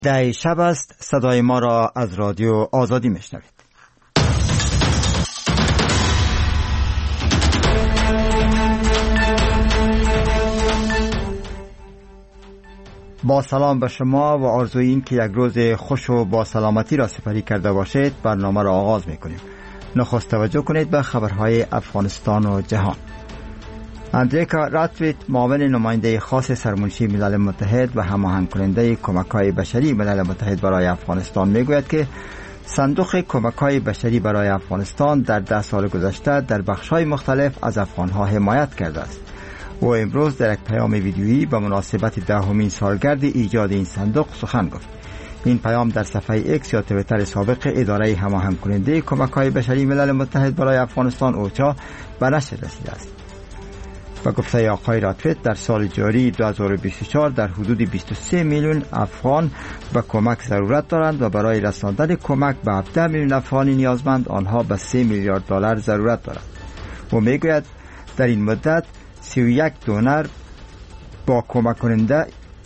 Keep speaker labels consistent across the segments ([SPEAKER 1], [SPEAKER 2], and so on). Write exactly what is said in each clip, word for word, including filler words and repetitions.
[SPEAKER 1] ده شب است. صدای ما را از رادیو آزادی میشنوید. با سلام به شما و آرزوی این که یک روز خوش و با سلامتی را سپری کرده باشید، برنامه را آغاز میکنیم. نخست توجه کنید به خبرهای افغانستان و جهان. اندریکا راتویت، معاون نماینده خاص سرمنشی ملل متحد و هماهنگ کننده کمک‌های بشری ملل متحد برای افغانستان میگوید که صندوق کمک‌های بشری برای افغانستان در ده سال گذشته در بخش‌های مختلف از افغان‌ها حمایت کرده است. او امروز در یک پیام ویدیویی به مناسبت دهمین سالگرد ایجاد این صندوق سخن گفت. این پیام در صفحه ایکس یا توییتر سابق اداره هماهنگ کننده کمک‌های بشری ملل متحد برای افغانستان اوچا به نشر رسیده است. و گفته آقای راتویت در سال جاری دو هزار و بیست و چهار در حدود بیست و سه میلیون افغان به کمک ضرورت دارند و برای رساندن کمک به هفده میلیون افغان نیازمند آنها به سه میلیارد دلار ضرورت دارند. و میگوید در این مدت سی و یک دونر با کمک کننده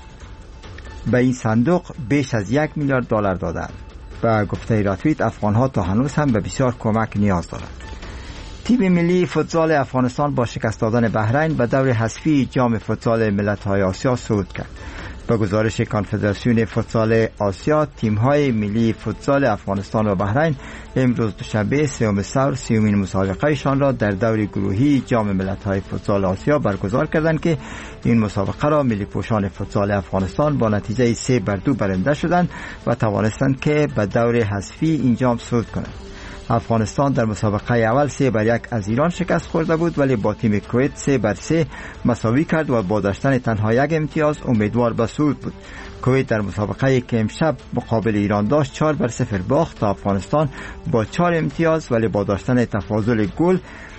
[SPEAKER 1] به این صندوق بیش از یک میلیارد دلار دادند. و گفته راتویت افغانها تا هنوز هم به بسیار کمک نیاز دارند. تیم ملی فوتسال افغانستان با شکست دادن بحرین به دور حذفی جام فوتسال ملت‌های آسیا صعود کرد. به گزارش کنفدراسیون فوتسال آسیا، تیم‌های ملی فوتسال افغانستان و بحرین امروز دوشنبه سوم ثور سیومین مسابقه‌شان را در دور گروهی جام ملت‌های فوتسال آسیا برگزار کردند که این مسابقه را ملی پوشان فوتسال افغانستان با نتیجه سه بر دو برنده شدند و توانستند که به دور حذفی این جام صعود کنند. افغانستان در مسابقه اول سه بر یک از ایران شکست خورده بود، ولی با تیم کویت سه بر سه مساوی کرد و با داشتن تنها یک امتیاز امیدوار به صعود بود. کویت در مسابقه که امشب مقابل ایران داشت چهار بر صفر باخت تا افغانستان با چهار امتیاز، ولی با داشتن تفاضل گل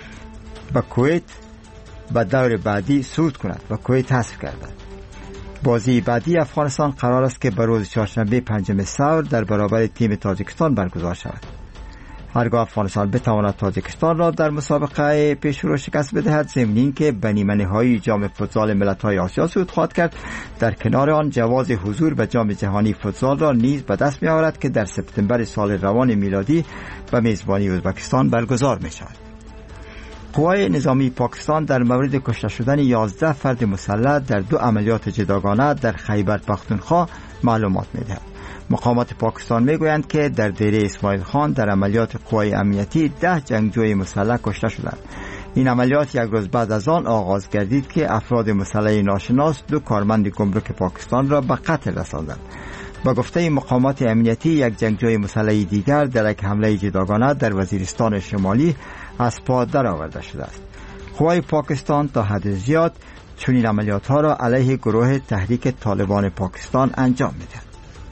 [SPEAKER 1] به کویت به دور بعدی صعود کند و کویت حذف کرد. بازی بعدی افغانستان قرار است که به روز چهارشنبه پنجم ثور در برابر تیم تاجیکستان برگزار شود. هرگاه افغانستان بتواند تاجیکستان را در مسابقه پیشرو شکست بدهد، ضمن اینکه به نیمه نهایی جام فوتسال ملت‌های آسیا صعود خواهد کرد، در کنار آن جواز حضور به جام جهانی فوتسال را نیز به دست می‌آورد که در سپتامبر سال روان میلادی به میزبانی ازبکستان برگزار می‌شود. قوای نظامی پاکستان در مورد کشته شدن یازده فرد مسلح در دو عملیات جداگانه در خیبر پختونخوا معلومات می‌دهد. مقامات پاکستان میگویند که در دیره اسماعیل خان در عملیات قوای امنیتی ده جنگجوی مسلح کشته شدند. این عملیات یک روز بعد از آن آغاز گردید که افراد مسلح ناشناس دو کارمند گمرک پاکستان را به قتل رساندند. با گفته مقامات امنیتی، یک جنگجوی مسلح دیگر در یک حمله جداگانه در وزیرستان شمالی از پا درآورده شده است. قوای پاکستان تا حد زیاد چنین عملیات ها را علیه گروه تحریک طالبان پاکستان انجام می‌دهد.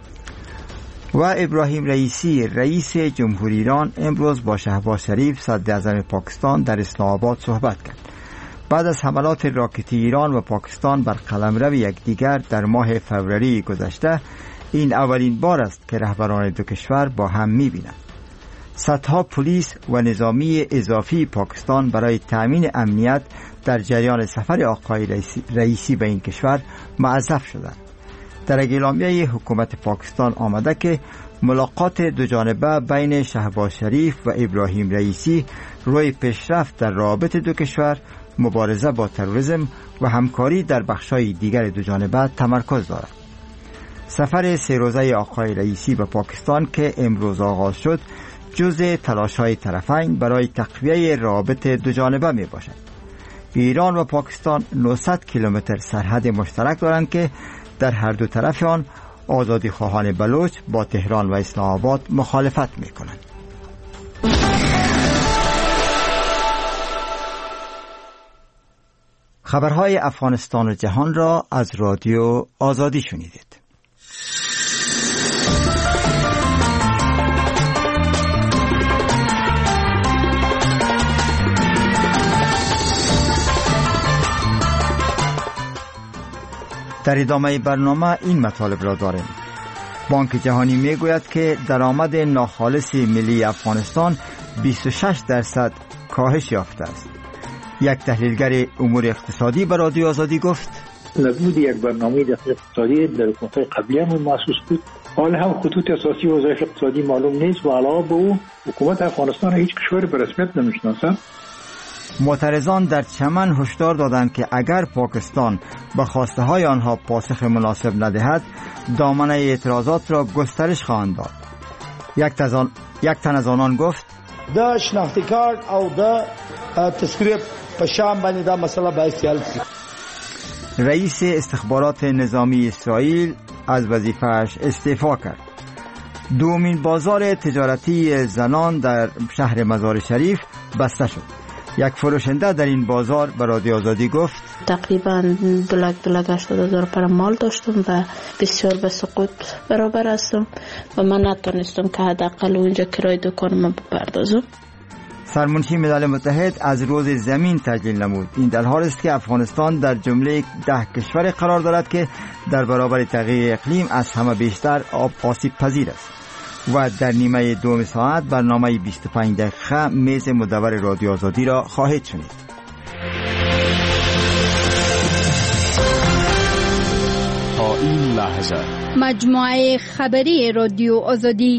[SPEAKER 1] و ابراهیم رئیسی، رئیس جمهوری ایران، امروز با شهباز شریف صدر اعظم پاکستان در اسلام آباد صحبت کرد. بعد از حملات راکتی ایران و پاکستان بر قلمرو یکدیگر در ماه فوریه گذشته، این اولین بار است که رهبران دو کشور با هم می‌بینند. صدها پلیس و نظامی اضافی پاکستان برای تأمین امنیت در جریان سفر آقای رئیسی, رئیسی به این کشور موظف شدند. در اعلامیه حکومت پاکستان آمده که ملاقات دو جانبه بین شهباز شریف و ابراهیم رئیسی روی پیشرفت در روابط دو کشور، مبارزه با تروریسم و همکاری در بخش‌های دیگر دو جانبه تمرکز دارد. سفر سه روزه آقای رئیسی به پاکستان که امروز آغاز شد، جزء تلاش‌های طرفین برای تقویت روابط دو جانبه میباشد. ایران و پاکستان نهصد کیلومتر سرحد مشترک دارند که در هر دو طرف آن آزادی خواهان بلوچ با تهران و اسلام آباد مخالفت می کنند. خبرهای افغانستان و جهان را از رادیو آزادی شنیدید. در ادامه برنامه این مطالب را داریم. بانک جهانی میگوید که درآمد ناخالص ملی افغانستان بیست و شش درصد کاهش یافته است. یک تحلیلگر امور اقتصادی به رادیو آزادی گفت
[SPEAKER 2] نبود یک برنامه دقیق اقتصادی در حکومت قبلی هم محسوس بود حال هم خطوط اساسی وظایف اقتصادی معلوم نیست و علاوه به او حکومت افغانستان هیچ کشوری به رسمیت نمیشناسد.
[SPEAKER 1] معترضان در چمن هشدار دادند که اگر پاکستان به خواسته های آنها پاسخ مناسب ندهد دامنه اعتراضات را گسترش خواهند داد. یک تن یک تن از آنان گفت
[SPEAKER 3] د شناختی کارت او د تذکره په شام باندې دا مسله باید حل شي.
[SPEAKER 1] رئیس استخبارات نظامی اسرائیل از وظیفه‌اش استعفا کرد. دومین بازار تجارتی زنان در شهر مزار شریف بسته شد. یک فروشنده در این بازار به رادیو آزادی گفت
[SPEAKER 4] تقریبا دو لک دو لک هشتاد هزار پر مال داشتم و بسیار به سقوط برابر هستم و من نتونستم که حداقل اونجا کرای دکانم بپردازم.
[SPEAKER 1] سرمنشی ملل متحد از روز زمین تجلیل نمود. این در حال است که افغانستان در جمله ده کشور قرار دارد که در برابر تغییر اقلیم از همه بیشتر آب آسیب پذیر است. و در نیمه دوم ساعت برنامه بیست و پنج دقیقه میز مدور رادیو آزادی را خواهید شنید.
[SPEAKER 5] تا این لحظه
[SPEAKER 6] مجموعه خبری رادیو آزادی.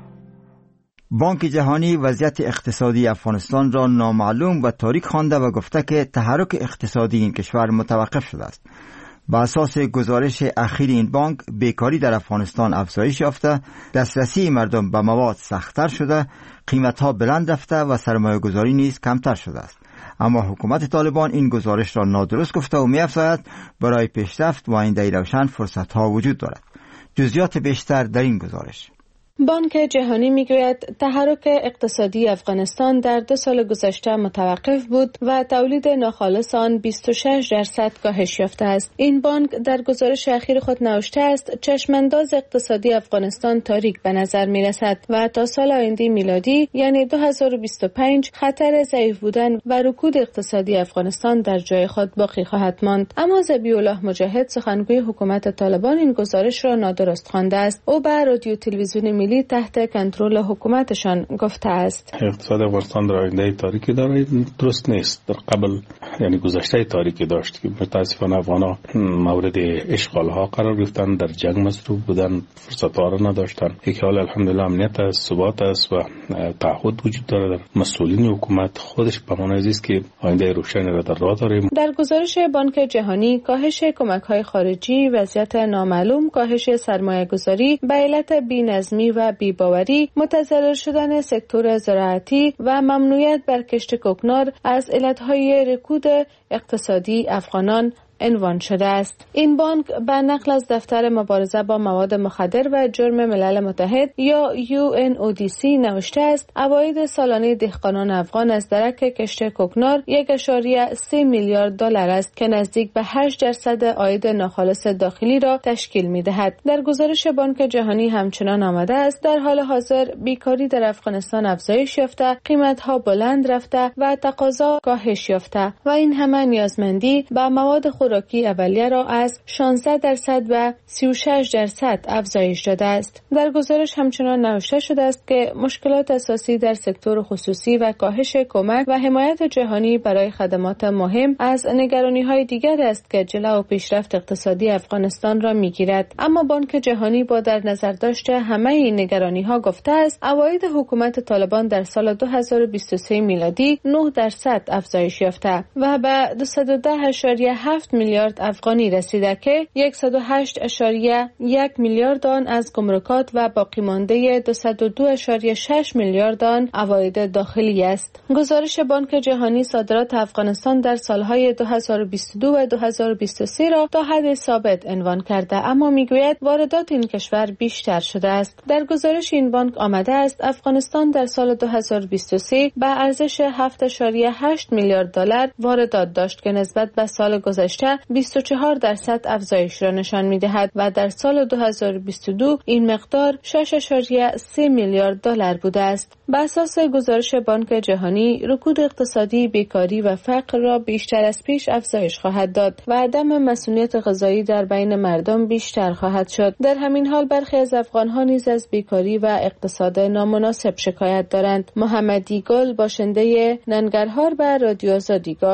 [SPEAKER 1] بانک جهانی وضعیت اقتصادی افغانستان را نامعلوم و تاریک خوانده و گفته که تحرک اقتصادی این کشور متوقف شده است. بر اساس گزارش اخیر این بانک بیکاری در افغانستان افزایش یافته، دسترسی مردم به مواد سخت‌تر شده، قیمت‌ها بلند رفته و سرمایه‌گذاری نیز کمتر شده است. اما حکومت طالبان این گزارش را نادرست گفته و می‌افزاید برای پیشرفت و آینده روشن فرصت‌ها وجود دارد. جزئیات بیشتر در این گزارش.
[SPEAKER 7] بانک جهانی میگوید تحرک اقتصادی افغانستان در دو سال گذشته متوقف بود و تولید ناخالص آن بیست و شش درصد کاهش یافته است. این بانک در گزارش اخیر خود نوشته است چشمانداز اقتصادی افغانستان تاریک به نظر می رسد و تا سال آینده میلادی یعنی دو هزار و بیست و پنج خطر ضعیف بودن و رکود اقتصادی افغانستان در جای خود باقی خواهد ماند. اما ذبیح الله مجاهد سخنگوی حکومت طالبان این گزارش را نادرست خوانده است. او به رادیو تلویزیون تحت کنترل حکومتشان گفته است
[SPEAKER 8] اقتصاد افغانستان در آینده تاریکی داره، درست نیست. در قبل یعنی گذشته تاریکی داشت که متاسفانه افغانا مورد اشغال ها قرار گرفتن، در جنگ مصروف بودن، فرصت ها را نداشتن. یک حال الحمدلله امنیت است، ثبات است و تعهد وجود داره در مسئولین حکومت خودش به معنی است که آینده روشن را در راه داریم.
[SPEAKER 7] در گزارش بانک جهانی کاهش کمک های خارجی، وضعیت نامعلوم، کاهش سرمایه گذاری به علت بی‌نظمی و بی‌باوری، متضرر شدن سکتور زراعتی و ممنوعیت بر کشت کوکنار از علتهای رکود اقتصادی افغانان عنوان شده است. این بانک به نقل از دفتر مبارزه با مواد مخدر و جرم ملل متحد یا یو ان او دی سی نوشته است عواید سالانه دهقانان افغان از درک کشت کوکنار یک ممیز سه میلیارد دلار است که نزدیک به هشت درصد عاید ناخالص داخلی را تشکیل می‌دهد. در گزارش بانک جهانی همچنان آمده است در حال حاضر بیکاری در افغانستان افزایش یافته، قیمت‌ها بلند رفته و تقاضا کاهش یافته و این همه نیازمندی به مواد خوراکی اولیه را از شانزده درصد و سی و شش درصد افزایش داده است. در گزارش همچنان نوشته شده است که مشکلات اساسی در سکتور خصوصی و کاهش کمک و حمایت جهانی برای خدمات مهم از نگرانی‌های دیگر است که جلو و پیشرفت اقتصادی افغانستان را می‌گیرد. اما بانک جهانی با در نظر داشته همه این نگرانی‌ها گفته است عواید حکومت طالبان در سال دو هزار و بیست و سه میلادی نه درصد افزایش یافته و به دویست و ده اشاریه هفت میلیارد افغانی رسیده که صد و هشت اشاریه یک میلیارد آن از گمرکات و باقی مانده دویست و دو اشاریه شش میلیارد آن عواید داخلی است. گزارش بانک جهانی صادرات افغانستان در سالهای دو هزار و بیست و دو و دو هزار و بیست و سه را تا حد ثابت عنوان کرده اما میگوید واردات این کشور بیشتر شده است. در گزارش این بانک آمده است افغانستان در سال دو هزار و بیست و سه به ارزش هفت اشاریه هشت میلیارد دلار واردات داشت که نسبت به سال گذشته بیست و چهار درصد افزایش را نشان می‌دهد و در سال دو هزار و بیست و دو این مقدار شش اشاریه سه میلیارد دلار بوده است. بر اساس گزارش بانک جهانی رکود اقتصادی، بیکاری و فقر را بیشتر از پیش افزایش خواهد داد و عدم مسئولیت غذایی در بین مردم بیشتر خواهد شد. در همین حال برخی از افغان‌ها نیز از بیکاری و اقتصاد نامناسب شکایت دارند. محمدی گل باشنده ننگرهار به رادیو آزادی گفت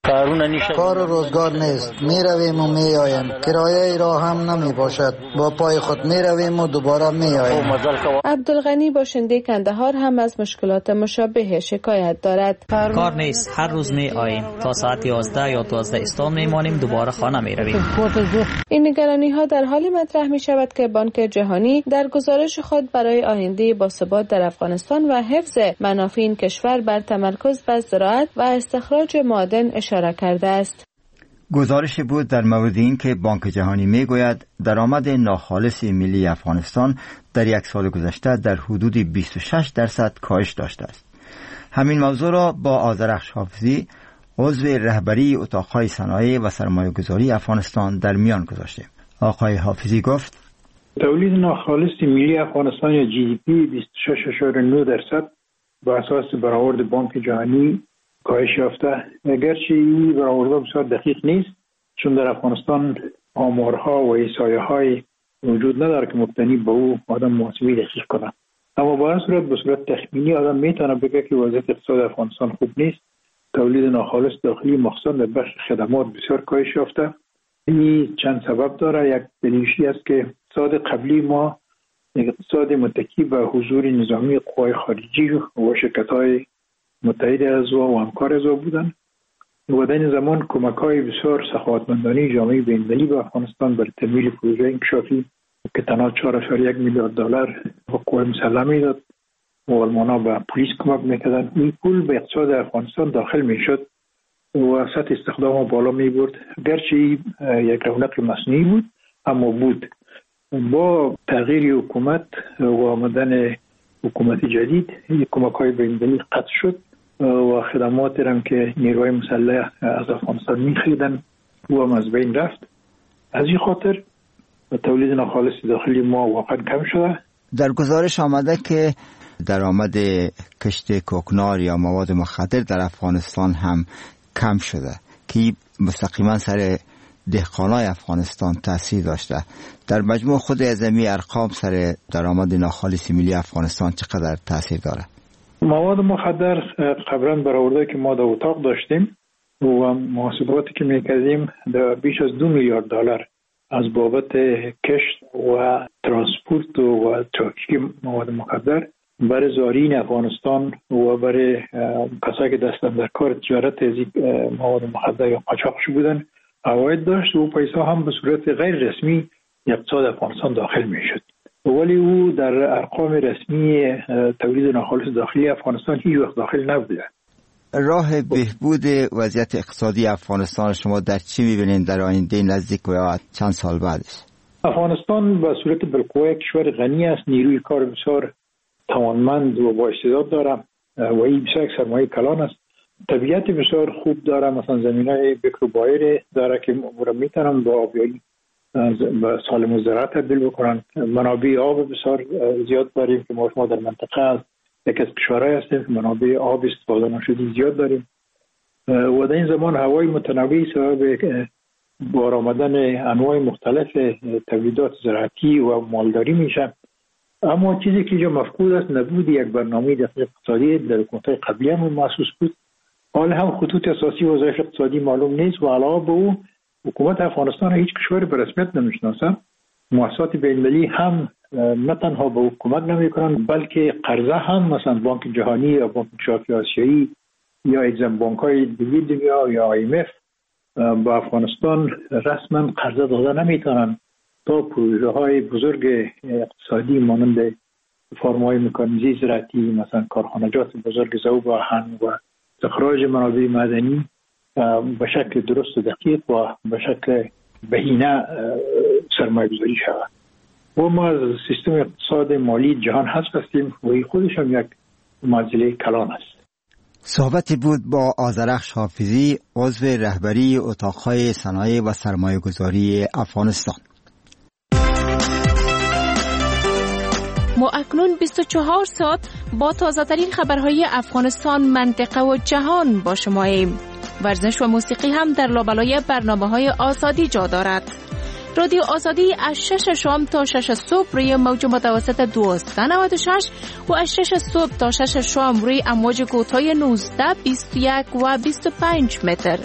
[SPEAKER 9] کار و روزگار نیست، می رویم و می آیم، کرایه را هم نمی باشد، با پای خود می رویم و دوباره می آیم.
[SPEAKER 7] عبدالغنی باشنده کندهار هم از مشکلات مشابه شکایت دارد.
[SPEAKER 10] کار نیست، هر روز می آییم تا ساعت یازده یا دوازده استان می مانیم، دوباره خانه می رویم.
[SPEAKER 7] این نگرانی ها در حالی مطرح می شود که بانک جهانی در گزارش خود برای آینده باثبات در افغانستان و حفظ منافع این کشور بر تمرکز بر زراعت و استخراج معادن اشاره کرده است.
[SPEAKER 1] گزارش بود در مورد این که بانک جهانی می گوید درآمد ناخالص ملی افغانستان در یک سال گذشته در حدود بیست و شش درصد کاهش داشته است. همین موضوع را با آذرخش حافظی، عضو رهبری اتاقهای صنایع و سرمایه‌گذاری افغانستان در میان گذاشتیم. آقای حافظی گفت:
[SPEAKER 2] تولید ناخالص ملی افغانستان یا جی دی پی بیست و شش اشاره نه درصد با اساس برآورد بانک جهانی کاهش یافته. اگرچه این برآورد بسیار دقیق نیست، چون در افغانستان آمارها و احصایه‌های وجود نداره که مبتنی به او آدم محاسبه دقیق کنه. اما با این صورت به صورت تخمینی آدم میتونه بگه که وضعیت اقتصاد افغانستان خوب نیست. تولید ناخالص داخلی مخصوصا در بخش خدمات بسیار کاهش یافته. این چند سبب داره. یک دلیلشی است که اقتصاد قبلی ما اقتصاد متکی به حضور نظامی قوای خارجی و شرکت‌های متحد از و همکار از بودن و در این زمان کمک‌های بسیار سخاوتمندانه جامعه بین‌المللی به افغانستان برای تمویل پروژه انکشافی که تنها چهار ممیز یک میلیارد دلار به قوای مسلح میداد و آلمان‌ها به پلیس کمک میکردن. این پول به اقتصاد افغانستان داخل میشد و سطح استخدام بالا میبرد. گرچه یک رونق مصنوعی بود اما بود. با تغییر حکومت و آمدن حکومت جدید این کمک‌های بین‌المللی قطع شد و خدمات هم که نیروهای مسلح از افغانستان می‌خریدن و هم از بین رفت. از این خاطر تولید ناخالص داخلی ما واقعا کم شده.
[SPEAKER 1] در گزارش آمده که درآمد کشت کوکنار یا مواد مخدر در افغانستان هم کم شده که مستقیما سر دهقانای افغانستان تاثیر داشته. در مجموع خود از این ارقام سر درآمد ناخالص ملی افغانستان چقدر تاثیر داره؟
[SPEAKER 2] مواد مخدر قبلا برآورده که ما در اتاق داشتیم و محاسباتی که میکردیم در بیش از دو میلیارد دلار از بابت کشت و ترانسپورت و ترافیک مواد مخدر برای زارین افغانستان و برای کسایی که دستن در کار تجارت از مواد مخدر یا قاچاقچی بودن عواید داشت و پیسه هم به صورت غیر رسمی اقتصاد افغانستان داخل میشد. ولی او در ارقام رسمی تولید ناخالص داخلی افغانستان هیچ وقت داخل نبوده.
[SPEAKER 1] راه بهبود وضعیت اقتصادی افغانستان شما در چی می‌بینید در آینده نزدیک و یا چند سال بعدش؟
[SPEAKER 2] افغانستان به صورت بالقوه کشور غنی است، نیروی کار بسیار توانمند و با استعداد داره و این بسیار سرمایه کلان است. طبیعت بسیار خوب داره، مثلا زمینای بکر و بایر داره که میتونن با آبیاری و سالم زراعت تبدیل بکنن. منابع آب بسیار زیاد داریم که ما شما در منطقه از یک از کشورهای هستیم که منابع آب استفاده نشده زیاد داریم و در این زمان هوای متنوعی سبب بار آمدن انواع مختلف تولیدات زراعتی و مالداری میشه. اما چیزی که اینجا مفقود است نبود یک برنامه دقیق اقتصادی. در حکومت‌های قبلی هم محسوس بود. حال هم خطوط اساسی وظایف اقتصادی معلوم نیست و علاوه به او حکومت افغانستان هیچ کشور به رسمیت نمیشناسه. مؤسسات بین‌المللی هم نه تنها به حکومت نمیکنن بلکه قرضه هم مثلا بانک جهانی یا بانک انکشافی آسیایی یا اگزیم بانک‌های دیگه دنیا یا آی ام اف با افغانستان رسما قرضه داده نمیتونن تا پروژه های بزرگ اقتصادی مانند فرم‌های مکانیزی زراعتی مثلا کارخانجات بزرگ ذوب آهن و استخراج منابع معدنی به شکل درست و دقیق و به شکل بهینه سرمایه گذاری شود. و ما از سیستم اقتصاد مالی جهان حذف هستیم و این خودش هم یک معضله کلان است.
[SPEAKER 1] صحبتی بود با آذرخش حافظی، عضو رهبری اتاقهای صنایع و سرمایه گذاری افغانستان.
[SPEAKER 11] ما اکنون بیست و چهار ساعت با تازه ترین خبرهای افغانستان، منطقه و جهان با شماییم. ورزش و موسیقی هم در لابلای برنامه‌های آزادی جا دارد. رادیو آزادی از شش شام تا شش صبح روی موج متوسط دویست و نود و شش و از شش صبح تا شش شام روی امواج کوتاه نوزده، بیست و یک و بیست و پنج متر.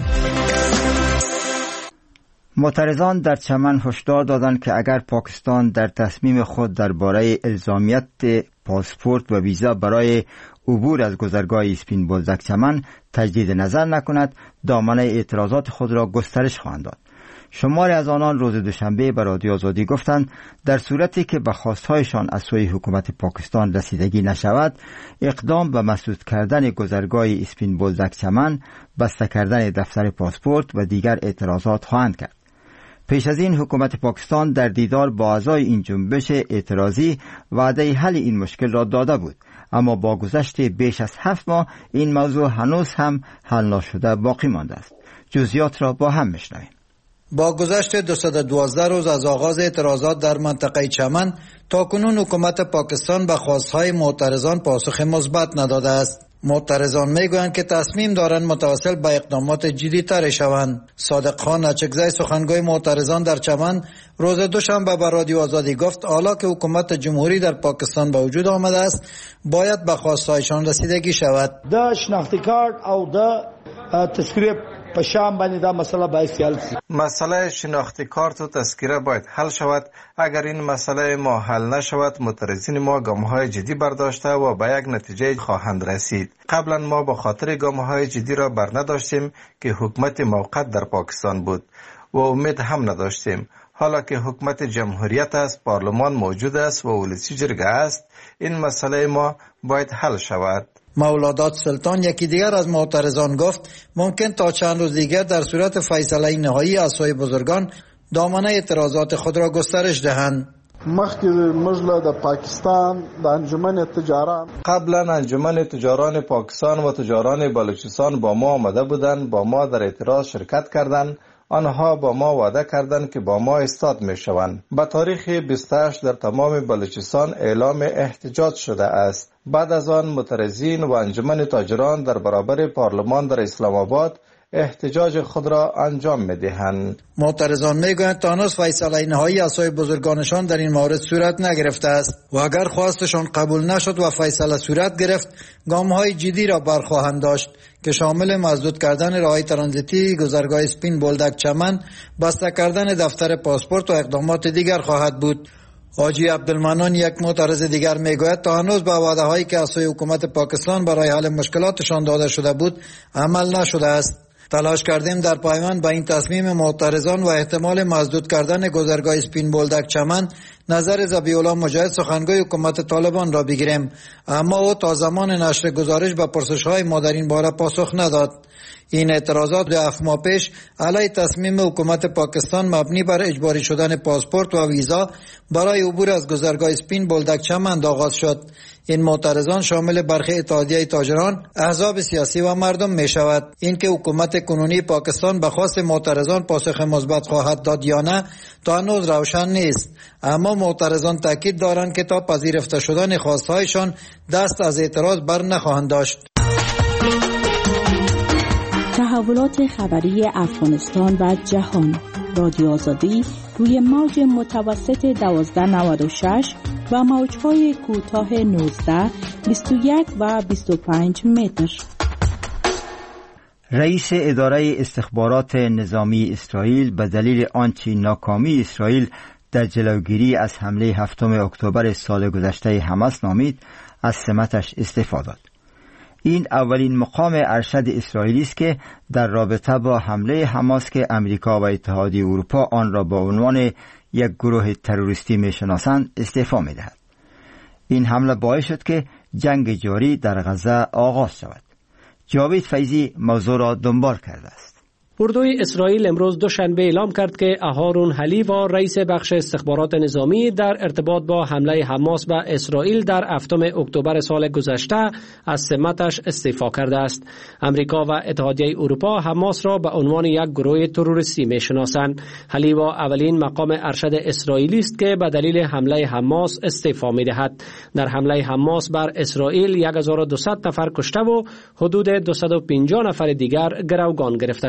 [SPEAKER 1] معترضان در چمن هشدار دادند که اگر پاکستان در تصمیم خود درباره الزامیت پاسپورت و ویزا برای عبور از گذرگاه اسپین بولدک چمن تجدید نظر نکند، دامنه اعتراضات خود را گسترش خواهند داد. شماری از آنان روز دوشنبه به رادیو آزادی گفتند در صورتی که به خواستهایشان از سوی حکومت پاکستان رسیدگی نشود، اقدام به مسدود کردن گذرگاه اسپین بولدک چمن، بسته کردن دفتر پاسپورت و دیگر اعتراضات خواهند کرد. پیش از این حکومت پاکستان در دیدار با اعضای این جنبش اعتراضی وعده حل این مشکل را داده بود، اما با گذشت بیش از هفت ماه این موضوع هنوز هم حل نشده باقی مانده است. جزئیات را با هم میشنویم.
[SPEAKER 9] با گذشت دویست و دوازده روز از آغاز اعتراضات در منطقه چمن، تاکنون حکومت پاکستان به خواستهای معترضان پاسخ مثبت نداده است. معترضان میگویند که تصمیم دارند متوسل به اقدامات جدی تر شوند. صادق خان اچکزی سخنگوی معترضان در چمن روز دوشنبه به رادیو آزادی گفت حالا که حکومت جمهوری در پاکستان به وجود آمده است، باید به خواستهایشان رسیدگی شود.
[SPEAKER 3] د شناختی کارت او د تذکره په شام باندې دا مسله باید حل شي.
[SPEAKER 12] مسئله شناختی کارت و تذکره باید حل شود. اگر این مسئله ما حل نشود، معترضین ما گام‌های جدی برداشته و به یک نتیجه خواهند رسید. قبلا ما به خاطر گام‌های جدی را بر نداشتیم که حکومت موقت در پاکستان بود و امید هم نداشتیم. حالا که حکومت جمهوریت است، پارلمان موجود است و ولسی جرگه است، این مسئله ما باید حل شود.
[SPEAKER 9] مولادات سلطان یکی دیگر از معترضان گفت ممکن تا چند روز دیگر در صورت فیصله نهایی از سوی بزرگان دامنه اعتراضات خود را گسترش دهند.
[SPEAKER 13] مخکې موږ د پاکستان د انجمن تجاران
[SPEAKER 12] قبلا انجمن تجاران پاکستان و تجاران بلوچستان با ما آمده بودند، با ما در اعتراض شرکت کردند. آنها با ما وعده کردند که با ما ایستاد می شوند. به تاریخ بیست و هشت در تمام بلوچستان اعلام احتجاج شده است. بعد از آن معترضین و انجمن تاجران در برابر پارلمان در اسلام آباد احتجاج خود را انجام می دهند.
[SPEAKER 9] معترضان می گویند تا هنوز فیصله نهایی از سوی بزرگانشان در این مورد صورت نگرفته است و اگر خواستشان قبول نشد و فیصله صورت گرفت، گام‌های جدی را برخواهند داشت که شامل مسدود کردن راههای ترانزیتی گذرگاه اسپین بولدک چمن، بسته کردن دفتر پاسپورت و اقدامات دیگر خواهد بود. حاجی عبدالمنان یک معترض دیگر میگوید تا هنوز به وعده هایی که از سوی حکومت پاکستان برای حل مشکلاتشان داده شده بود عمل نشده است. تلاش کردیم در پایمان به این تصمیم معترضان و احتمال مسدود کردن گذرگاه اسپین بولدک چمن نظر ذبیح الله مجاهد سخنگوی حکومت طالبان را بگیریم، اما او تا زمان نشر گزارش به پرسش‌های ما در این باره پاسخ نداد. این اعتراضات دو هفت ماه پیش علیه تصمیم حکومت پاکستان مبنی بر اجباری شدن پاسپورت و ویزا برای عبور از گذرگاه اسپین بولدک چمن آغاز شد. این معترضان شامل برخی اتحادیه تاجران، احزاب سیاسی و مردم می شود. اینکه حکومت کنونی پاکستان به خواست معترضان پاسخ مثبت خواهد داد یا نه تا هنوز روشن نیست، اما معترضان تاکید دارند که تا پذیرفته شدن خواستهایشان دست از اعتراض بر نخواهند داشت.
[SPEAKER 14] تحولات خبری افغانستان و جهان. رادیو آزادی روی موج متوسط دوازده نود و شش و موج‌های کوتاه نوزده، بیست و یک و بیست و پنج متر.
[SPEAKER 1] رئیس اداره استخبارات نظامی اسرائیل به دلیل آنچه ناکامی اسرائیل در جلوگیری از حمله هفتم اکتبر سال گذشته حماس نامید، از سمتش استعفا داد. این اولین مقام ارشد اسرائیلی است که در رابطه با حمله حماس که امریکا و اتحادیه اروپا آن را با عنوان یک گروه تروریستی می‌شناسند استعفا می‌دهد. این حمله باعث شد که جنگ جاری در غزه آغاز شود. جاوید فیضی موضوع را دنبال کرده است.
[SPEAKER 15] اردوی اسرائیل امروز دوشنبه اعلام کرد که اهارون حلیوا رئیس بخش استخبارات نظامی در ارتباط با حمله حماس به اسرائیل در هفتم اکتبر سال گذشته از سمتش استعفا کرده است. امریکا و اتحادیه اروپا حماس را به عنوان یک گروه تروریستی می‌شناسند. حلیوا اولین مقام ارشد اسرائیلی است که به دلیل حمله حماس استعفا می‌دهد. در حمله حماس بر اسرائیل هزار و دویست نفر کشته و حدود دویست و پنجاه نفر دیگر گروگان گرفته شدند.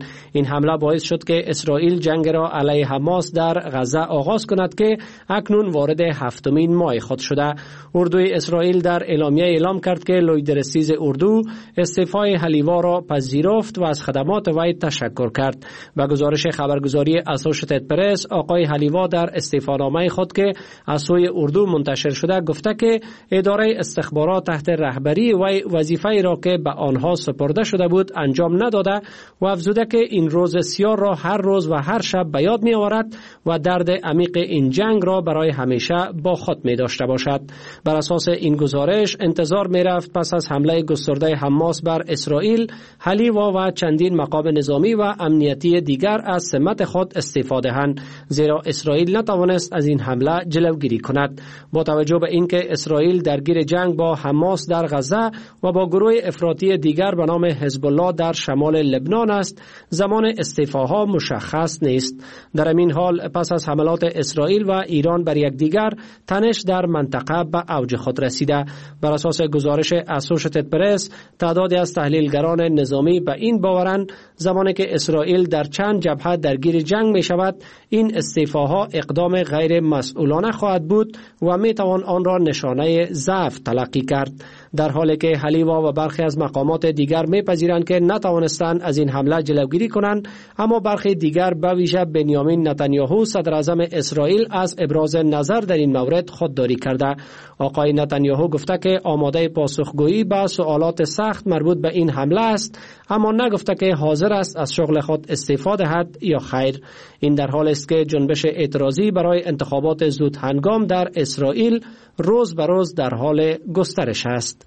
[SPEAKER 15] این حمله باعث شد که اسرائیل جنگ را علیه حماس در غزه آغاز کند که اکنون وارد هفتمین ماه خود شده. اردوی اسرائیل در اعلامیه اعلام کرد که لویدرسیز اردو استعفای حلیوا را پذیرفت و از خدمات وی تشکر کرد. به گزارش خبرگزاری اسوشیتد پرس، آقای حلیوا در استعفانامه خود که از سوی اردو منتشر شده گفته که اداره استخبارات تحت رهبری وی وظیفه‌ای را که به آنها سپرده شده بود انجام نداده و افزوده که این روز سیاه را هر روز و هر شب به یاد می آورد و درد عمیق این جنگ را برای همیشه با خود می داشته باشد. بر اساس این گزارش انتظار می رفت پس از حمله گسترده حماس بر اسرائیل، حلیوا و چندین مقام نظامی و امنیتی دیگر از سمت خود استعفا دهند، زیرا اسرائیل نتوانست از این حمله جلوگیری کند. با توجه به اینکه اسرائیل درگیر جنگ با حماس در غزه و با گروه افراطی دیگر به نام حزب الله در شمال لبنان است، زمان استعفاها مشخص نیست. در این حال پس از حملات اسرائیل و ایران بر یکدیگر، تنش در منطقه به اوج خود رسیده. بر اساس گزارش اسوشیتد پرس، تعدادی از تحلیلگران نظامی به این باورند زمانی که اسرائیل در چند جبهه درگیر جنگ می شود، این استعفاها اقدام غیر مسئولانه خواهد بود و می توان آن را نشانه ضعف تلقی کرد. در حالی که حلیوا و برخی از مقامات دیگر میپذیرند که نتوانستند از این حمله جلوگیری کنند، اما برخی دیگر به ویژه بنیامین نتانیاهو صدر اعظم اسرائیل از ابراز نظر در این مورد خودداری کرده. آقای نتانیاهو گفته که آماده پاسخگویی به سوالات سخت مربوط به این حمله است، اما نگفته که حاضر است از شغل خود استعفا دهد یا خیر. این در حالی است که جنبش اعتراضی برای انتخابات زود هنگام در اسرائیل روز به روز در حال گسترش است.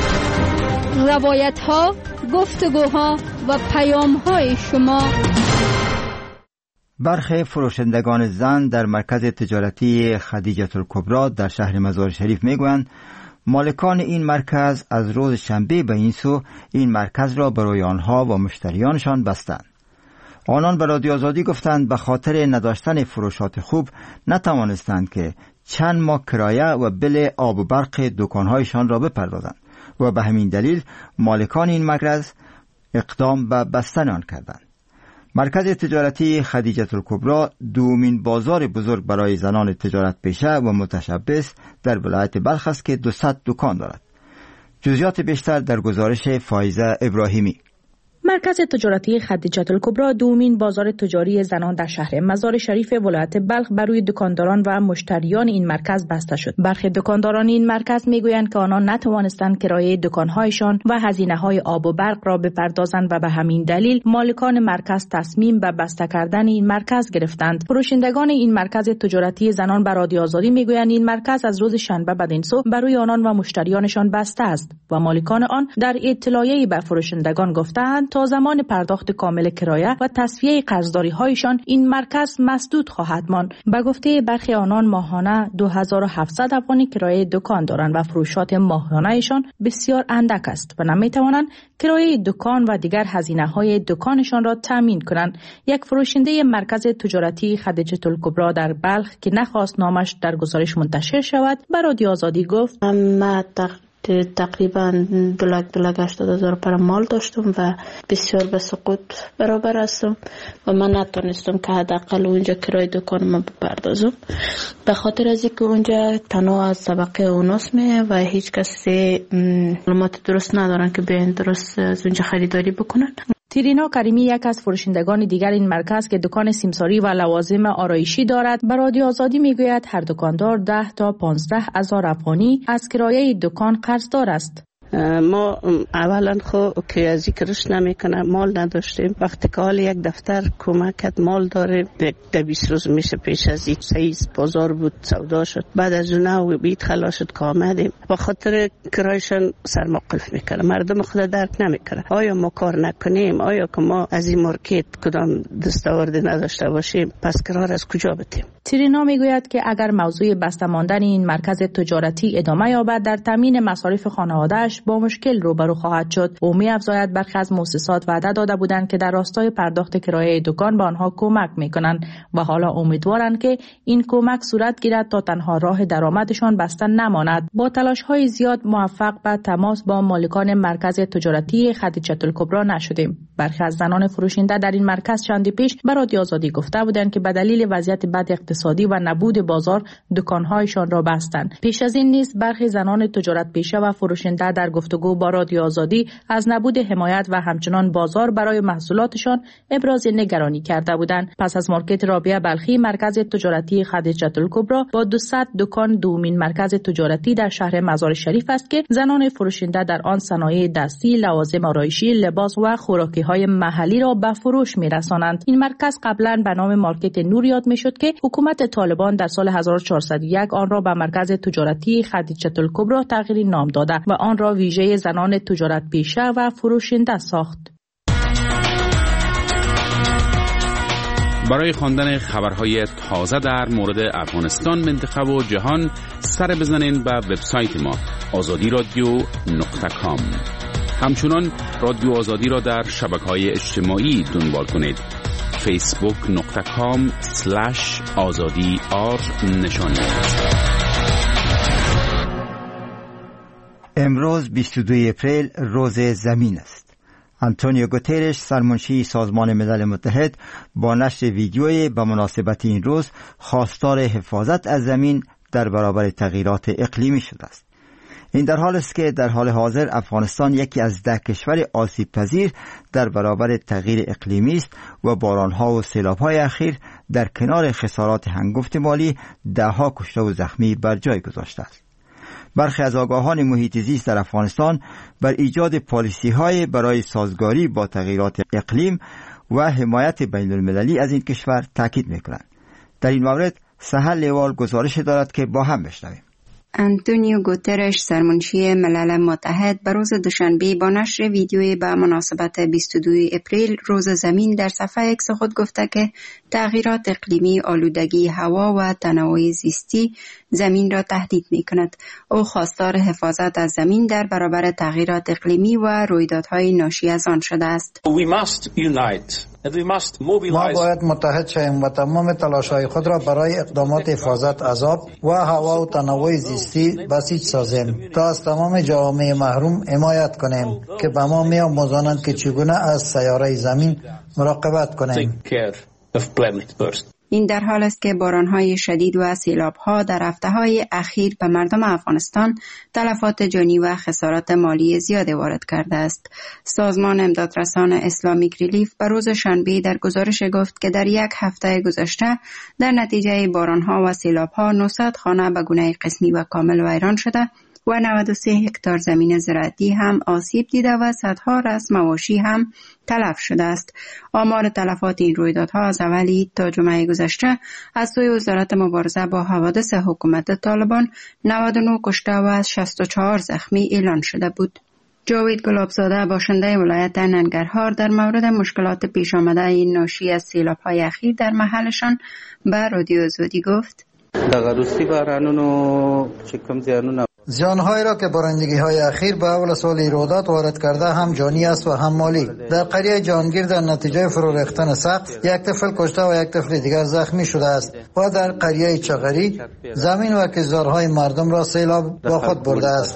[SPEAKER 6] روایت ها، گفتگوها و پیام های شما.
[SPEAKER 1] برخی فروشندگان زن در مرکز تجارتی خدیجه الکبری در شهر مزار شریف میگویند مالکان این مرکز از روز شنبه به این سو این مرکز را برای آنها و مشتریانشان بستند. آنان به رادیو آزادی گفتند به خاطر نداشتن فروشات خوب نتوانستند که چند ماه کرایه و بل آب و برق دکانهایشان را بپردازند و به همین دلیل مالکان این مرکز اقدام به بستن آن کردند. مرکز تجارتی خدیجه الکبری دومین بازار بزرگ برای زنان تجارت پیشه و متشبث در ولایت بلخ است که دویست دکان دارد. جزئیات بیشتر در گزارش فایزه ابراهیمی.
[SPEAKER 14] مرکز تجارتی خدیجه الکبری دومین بازار تجاری زنان در شهر مزار شریف ولایت بلخ بر روی دکانداران و مشتریان این مرکز بسته شد. برخی دکانداران این مرکز میگویند که آنان نتوانستند کرایه دکانهایشان و هزینه‌های آب و برق را بپردازند و به همین دلیل مالکان مرکز تصمیم به بسته کردن این مرکز گرفتند. فروشندگان این مرکز تجارتی زنان بر رادیو آزادی میگویند این مرکز از روز شنبه بعد این سو بر روی آنان و مشتریانشان بسته است و مالکان آن در اطلاعیه‌ای به فروشندگان گفتند تا زمان پرداخت کامل کرایه و تصفیه قرضداری هایشان این مرکز مسدود خواهد ماند. به گفته برخی آنان ماهانه دو هزار و هفتصد افغانی کرایه دکان دارند و فروشات ماهانه‌شان بسیار اندک است و نمیتوانند کرایه دکان و دیگر هزینه‌های دکانشان را تامین کنند. یک فروشنده مرکز تجارتی خدیجه الکبری در بلخ که نخواست نامش در گزارش منتشر شود به رادیو آزادی گفت
[SPEAKER 4] من تقریبا دو لک دو لک هشتاد هزار پر مال داشتم و بسیار به سقوط برابر هستم و من نتونستم که حداقل اونجا کرایه دکانم بپردازم به خاطر از اینکه اونجا تنها از طبقه اوناس میه و هیچ کسی معلومات درست ندارن که بیان درست از اونجا خریداری بکنن.
[SPEAKER 14] تیرینا کریمی یک از فروشندگان دیگر این مرکز که دکان سیمساری و لوازم آرایشی دارد به رادیو آزادی میگوید هر دکاندار ده تا پانزده هزار افغانی از کرایه دکان قرضدار است.
[SPEAKER 16] ما اولا خو که از ذکرش نمیکنه مال نداشتیم. وقتی که حال یک دفتر کمکت مال داره ده بیست روز میشه پیش از این سیز بازار بود سودا شد. بعد از اون و بیت خلاص شد که آمدیم با خاطر کرایشان سرمقلف میکنه. مردم خود درک نمیکنه. آیا ما کار نکنیم؟ آیا که ما از این مارکت کدام دستاوردی نداشته باشیم پس کرار از کجا بتیم؟
[SPEAKER 14] ترینا میگوید که اگر موضوع بسته ماندن این مرکز تجارتی ادامه یابد در تامین مصارف خانواده‌اش با مشکل روبرو خواهد شد. او می‌افزاید برخی از مؤسسات وعده داده بودند که در راستای پرداخت کرایه دکان به آنها کمک می‌کنند و حالا امیدوارند که این کمک صورت گیرد تا تنها راه درآمدشان بسته نماند. با تلاش‌های زیاد موفق به تماس با مالکان مرکز تجارتی خدیجه الکبری نشدیم. برخی از زنان فروشنده در این مرکز چندی پیش به رادیو آزادی گفته بودند که به دلیل وضعیت بد اقتصادی و نبود بازار دکان‌هایشان را بستند. پیش از این نیز برخی زنان تجارت پیشه و فروشنده در گفتگو با رادیو آزادی از نبود حمایت و همچنان بازار برای محصولاتشان ابراز نگرانی کرده بودند. پس از مارکت رابعه بلخی، مرکز تجارتی خدیجه الکبری با دویست دکان دومین مرکز تجارتی در شهر مزار شریف است که زنان فروشنده در آن صنایع دستی، لوازم آرایشی، لباس و خوراکی‌های محلی را به فروش می‌رسانند. این مرکز قبلا به نام مارکت نور یاد می‌شد که حکومت طالبان در سال هزار و چهارصد و یک آن را به مرکز تجارتی خدیجه الکبری تغییر نام داده و آن را ویژه زنان تجارت پیشه و فروشنده ساخت.
[SPEAKER 17] برای خواندن خبرهای تازه در مورد افغانستان، منطقه و جهان سر بزنین به وبسایت ما آزادی رادیو نقطه کام. همچنان رادیو آزادی را در شبکه‌های اجتماعی دنبال کنید. فیسبوک نقطه کام سلش آزادی آر نشانی.
[SPEAKER 1] امروز بیست و دوم اپریل روز زمین است. آنتونیو گوترش، سرمنشی سازمان ملل متحد، با نشر ویدیویی به مناسبت این روز خواستار حفاظت از زمین در برابر تغییرات اقلیمی شده است. این در حال است که در حال حاضر افغانستان یکی از ده کشور آسیب پذیر در برابر تغییر اقلیمی است و بارانها و سیلاب‌های اخیر در کنار خسارات هنگفت مالی ده‌ها کشته و زخمی بر جای گذاشته است. برخی از آگاهان محیط زیست در افغانستان بر ایجاد پالیسی‌های برای سازگاری با تغییرات اقلیم و حمایت بین المللی از این کشور تاکید می‌کنند. در این مورد سهل لیوال گزارش دارد که با هم بشنویم.
[SPEAKER 18] آنتونیو گوترش، سرمنشی ملل متحد، به روز دوشنبه با نشر ویدیویی به مناسبت بیست و دوم اپریل روز زمین در صفحه ایکس خود گفته که تغییرات اقلیمی، آلودگی هوا و تنوع زیستی زمین را تهدید می‌کند. او خواستار حفاظت از زمین در برابر تغییرات اقلیمی و رویدادهای ناشی از آن شده است.
[SPEAKER 19] We must unite.
[SPEAKER 9] ما باید متحد شویم و تمام تلاش‌های خود را برای اقدامات حفاظت از آب و هوا و تنوع زیستی بسیج سازیم تا از تمام جوامع محروم حمایت کنیم که به ما می‌آموزانند که چگونه از سیاره زمین مراقبت کنیم.
[SPEAKER 18] این در حال است که باران‌های شدید و سیلاب‌ها در هفته‌های اخیر به مردم افغانستان تلفات جانی و خسارات مالی زیادی وارد کرده است. سازمان امدادرسان اسلامیک ریلیف به روز شنبه در گزارش گفت که در یک هفته گذشته در نتیجه باران‌ها و سیلاب‌ها نهصد خانه به گونه قسمی و کامل ویران شده و نود و سه هکتار زمین زراعتی هم آسیب دیده و صدها رأس مواشی هم تلف شده است. آمار تلفات این رویدادها از اولی تا جمعه گذشته از سوی وزارت مبارزه با حوادث حکومت طالبان نود و نه کشته و شصت و چهار زخمی اعلان شده بود. جاوید گلابزاده، باشنده ولایت ننگرهار، در مورد مشکلات پیش آمده این ناشی از سیلاب‌های اخیر در محلشان به رادیو آزادی گفت:
[SPEAKER 20] دغروسی بارانونو چکم زیانونه
[SPEAKER 9] زیانهایی را که بارندگی‌های اخیر به اول سال ایرادات وارد کرده هم جانی است و هم مالی. در قریه جهانگیر در نتیجه فرو ریختن سقف یک طفل کشته و یک طفل دیگر زخمی شده است و در قریه چغری زمین و کشتزارهای مردم را سیلاب با خود برده است.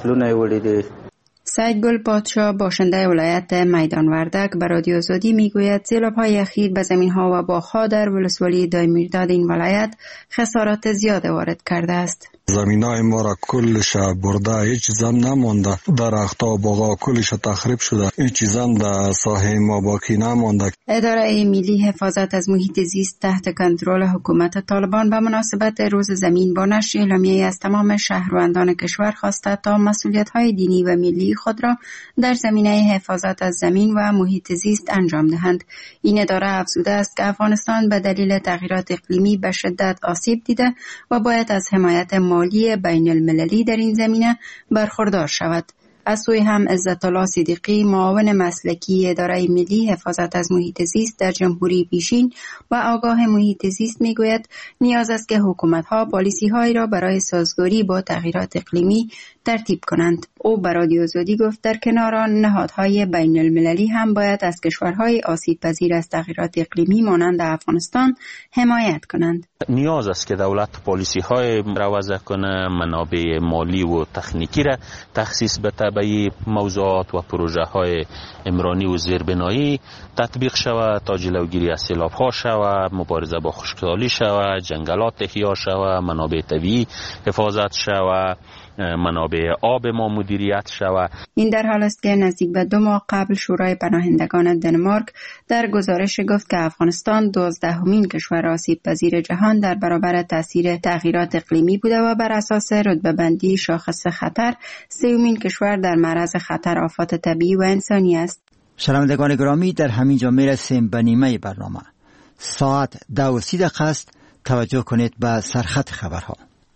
[SPEAKER 18] سید گل پادشاه، باشنده ولایت میدان وردک، به رادیو آزادی میگوید سیلاب‌های اخیر به زمین‌ها و باغ‌ها در ولسوالی دایمیرداد این ولایت خسارات زیاد وارد کرده است.
[SPEAKER 21] زمینای ما را کلش برده، هیچ چیزم نمانده. درخت‌ها و باغ‌ها کلش تخریب شده، هیچ چیزم در ساحه ما باقی نمانده.
[SPEAKER 18] اداره ملی حفاظت از محیط زیست تحت کنترل حکومت طالبان به مناسبت روز زمین با نشر اعلامیه‌ای از تمام شهروندان کشور خواسته تا مسئولیت‌های دینی و ملی خود را در زمینه حفاظت از زمین و محیط زیست انجام دهند. این اداره افزوده است که افغانستان به دلیل تغییرات اقلیمی به شدت آسیب دیده و باید از حمایت مالی بین المللی در این زمینه برخوردار شود. از سوی هم عزت الله صدیقی معاون مسلکی اداره ملی حفاظت از محیط زیست در جمهوری پیشین و آگاه محیط زیست میگوید نیاز است که حکومت‌ها پالیسی‌هایی را برای سازگاری با تغییرات اقلیمی ترتیب کنند. او به رادیو آزادی گفت در کنار آن نهادهای بین المللی هم باید از کشورهای آسیب پذیر از تغییرات اقلیمی مانند افغانستان حمایت کنند.
[SPEAKER 5] نیاز است که دولت پالیسی های را وضع کنه، منابع مالی و تکنیکی را تخصیص بده به موضوعات و پروژه های عمرانی و زیربنایی تطبیق شود تا جلوگیری از سیلاب ها شود، مبارزه با خشکسالی شود، جنگلات احیا شود، منابع طبیعی حفاظت شود، منابع آب ما مدیریت شود.
[SPEAKER 18] این در حال است که نزدیک به دو ماه قبل شورای پناهندگان دنمارک در گزارش گفت که افغانستان دوازدهمین کشور آسیب پذیر جهان در برابر تاثیر تغییرات اقلیمی بوده و بر اساس رتبه بندی شاخص خطر سومین کشور در معرض خطر آفات طبیعی و انسانی است.
[SPEAKER 1] شنوندگان گرامی، در همین جا میرسیم به نیمه برنامه. ساعت دو و سی دقیقه است. توجه کنید به سرخط خبرها.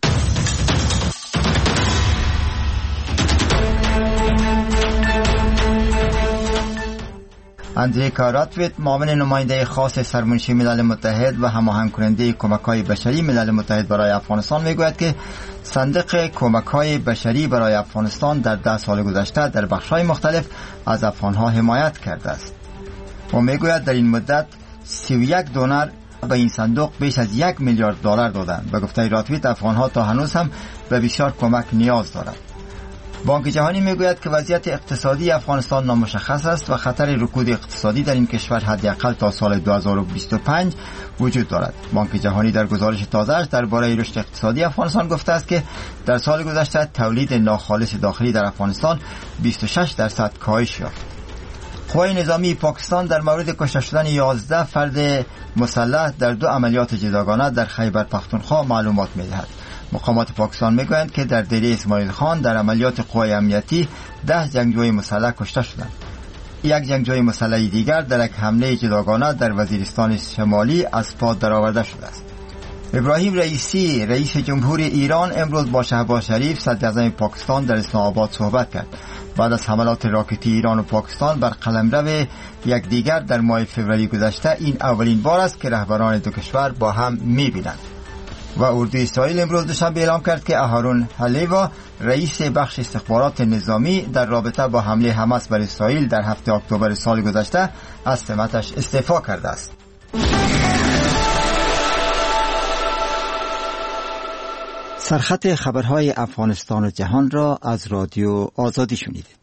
[SPEAKER 1] اندریکا راتویت، معاون نماینده خاص سرمنشی ملل متحد و هماهنگ کننده کمک‌های بشری ملل متحد برای افغانستان میگوید که صندوق کمک‌های بشری برای افغانستان در ده سال گذشته در بخش‌های مختلف از افغان‌ها حمایت کرده است. و میگوید در این مدت سی و یک دونر به این صندوق بیش از یک میلیارد دلار دادند. به گفته راتویت، افغان‌ها تا هنوز هم به بسیار کمک نیاز دارند. بانک جهانی میگوید که وضعیت اقتصادی افغانستان نامشخص است و خطر رکود اقتصادی در این کشور حداقل تا سال دو هزار و بیست و پنج وجود دارد. بانک جهانی در گزارش تازه‌اش درباره رشد اقتصادی افغانستان گفته است که در سال گذشته تولید ناخالص داخلی در افغانستان بیست و شش درصد کاهش یافت. قوای نظامی پاکستان در مورد کشته شدن یازده فرد مسلح در دو عملیات جداگانه در خیبر پختونخوا معلومات می‌دهد. مقامات پاکستان میگویند که در دیره اسماعیل خان در عملیات قوای امنیتی ده جنگجوی مسلح کشته شدند. یک جنگجوی مسلح دیگر در یک حمله جداگانه در وزیرستان شمالی از پا درآورده شده است. ابراهیم رئیسی، رئیس جمهوری ایران، امروز با شهباز شریف صدر اعظم پاکستان در اسلام آباد صحبت کرد. بعد از حملات راکتی ایران و پاکستان بر قلمرو یکدیگر در ماه فوریه گذشته، این اولین بار است که رهبران دو کشور با هم می‌بینند. و اردوی اسرائیل امروز دوشنبه اعلام کرد که اهارون هلیوا، رئیس بخش استخبارات نظامی، در رابطه با حمله حماس بر اسرائیل در هفته اکتبر سال گذشته از سمتش استعفا کرده است. سرخط خبرهای افغانستان و جهان را از رادیو آزادی شنیدید.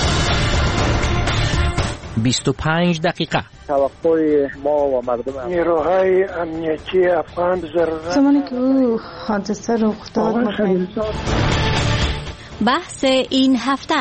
[SPEAKER 22] بیست و پنج دقیقه.
[SPEAKER 23] توقع ما و مردم
[SPEAKER 24] نیروهای امنیتی افغان ضرورت
[SPEAKER 4] زمانی که او حادثه رخ داد
[SPEAKER 6] بحث این هفته.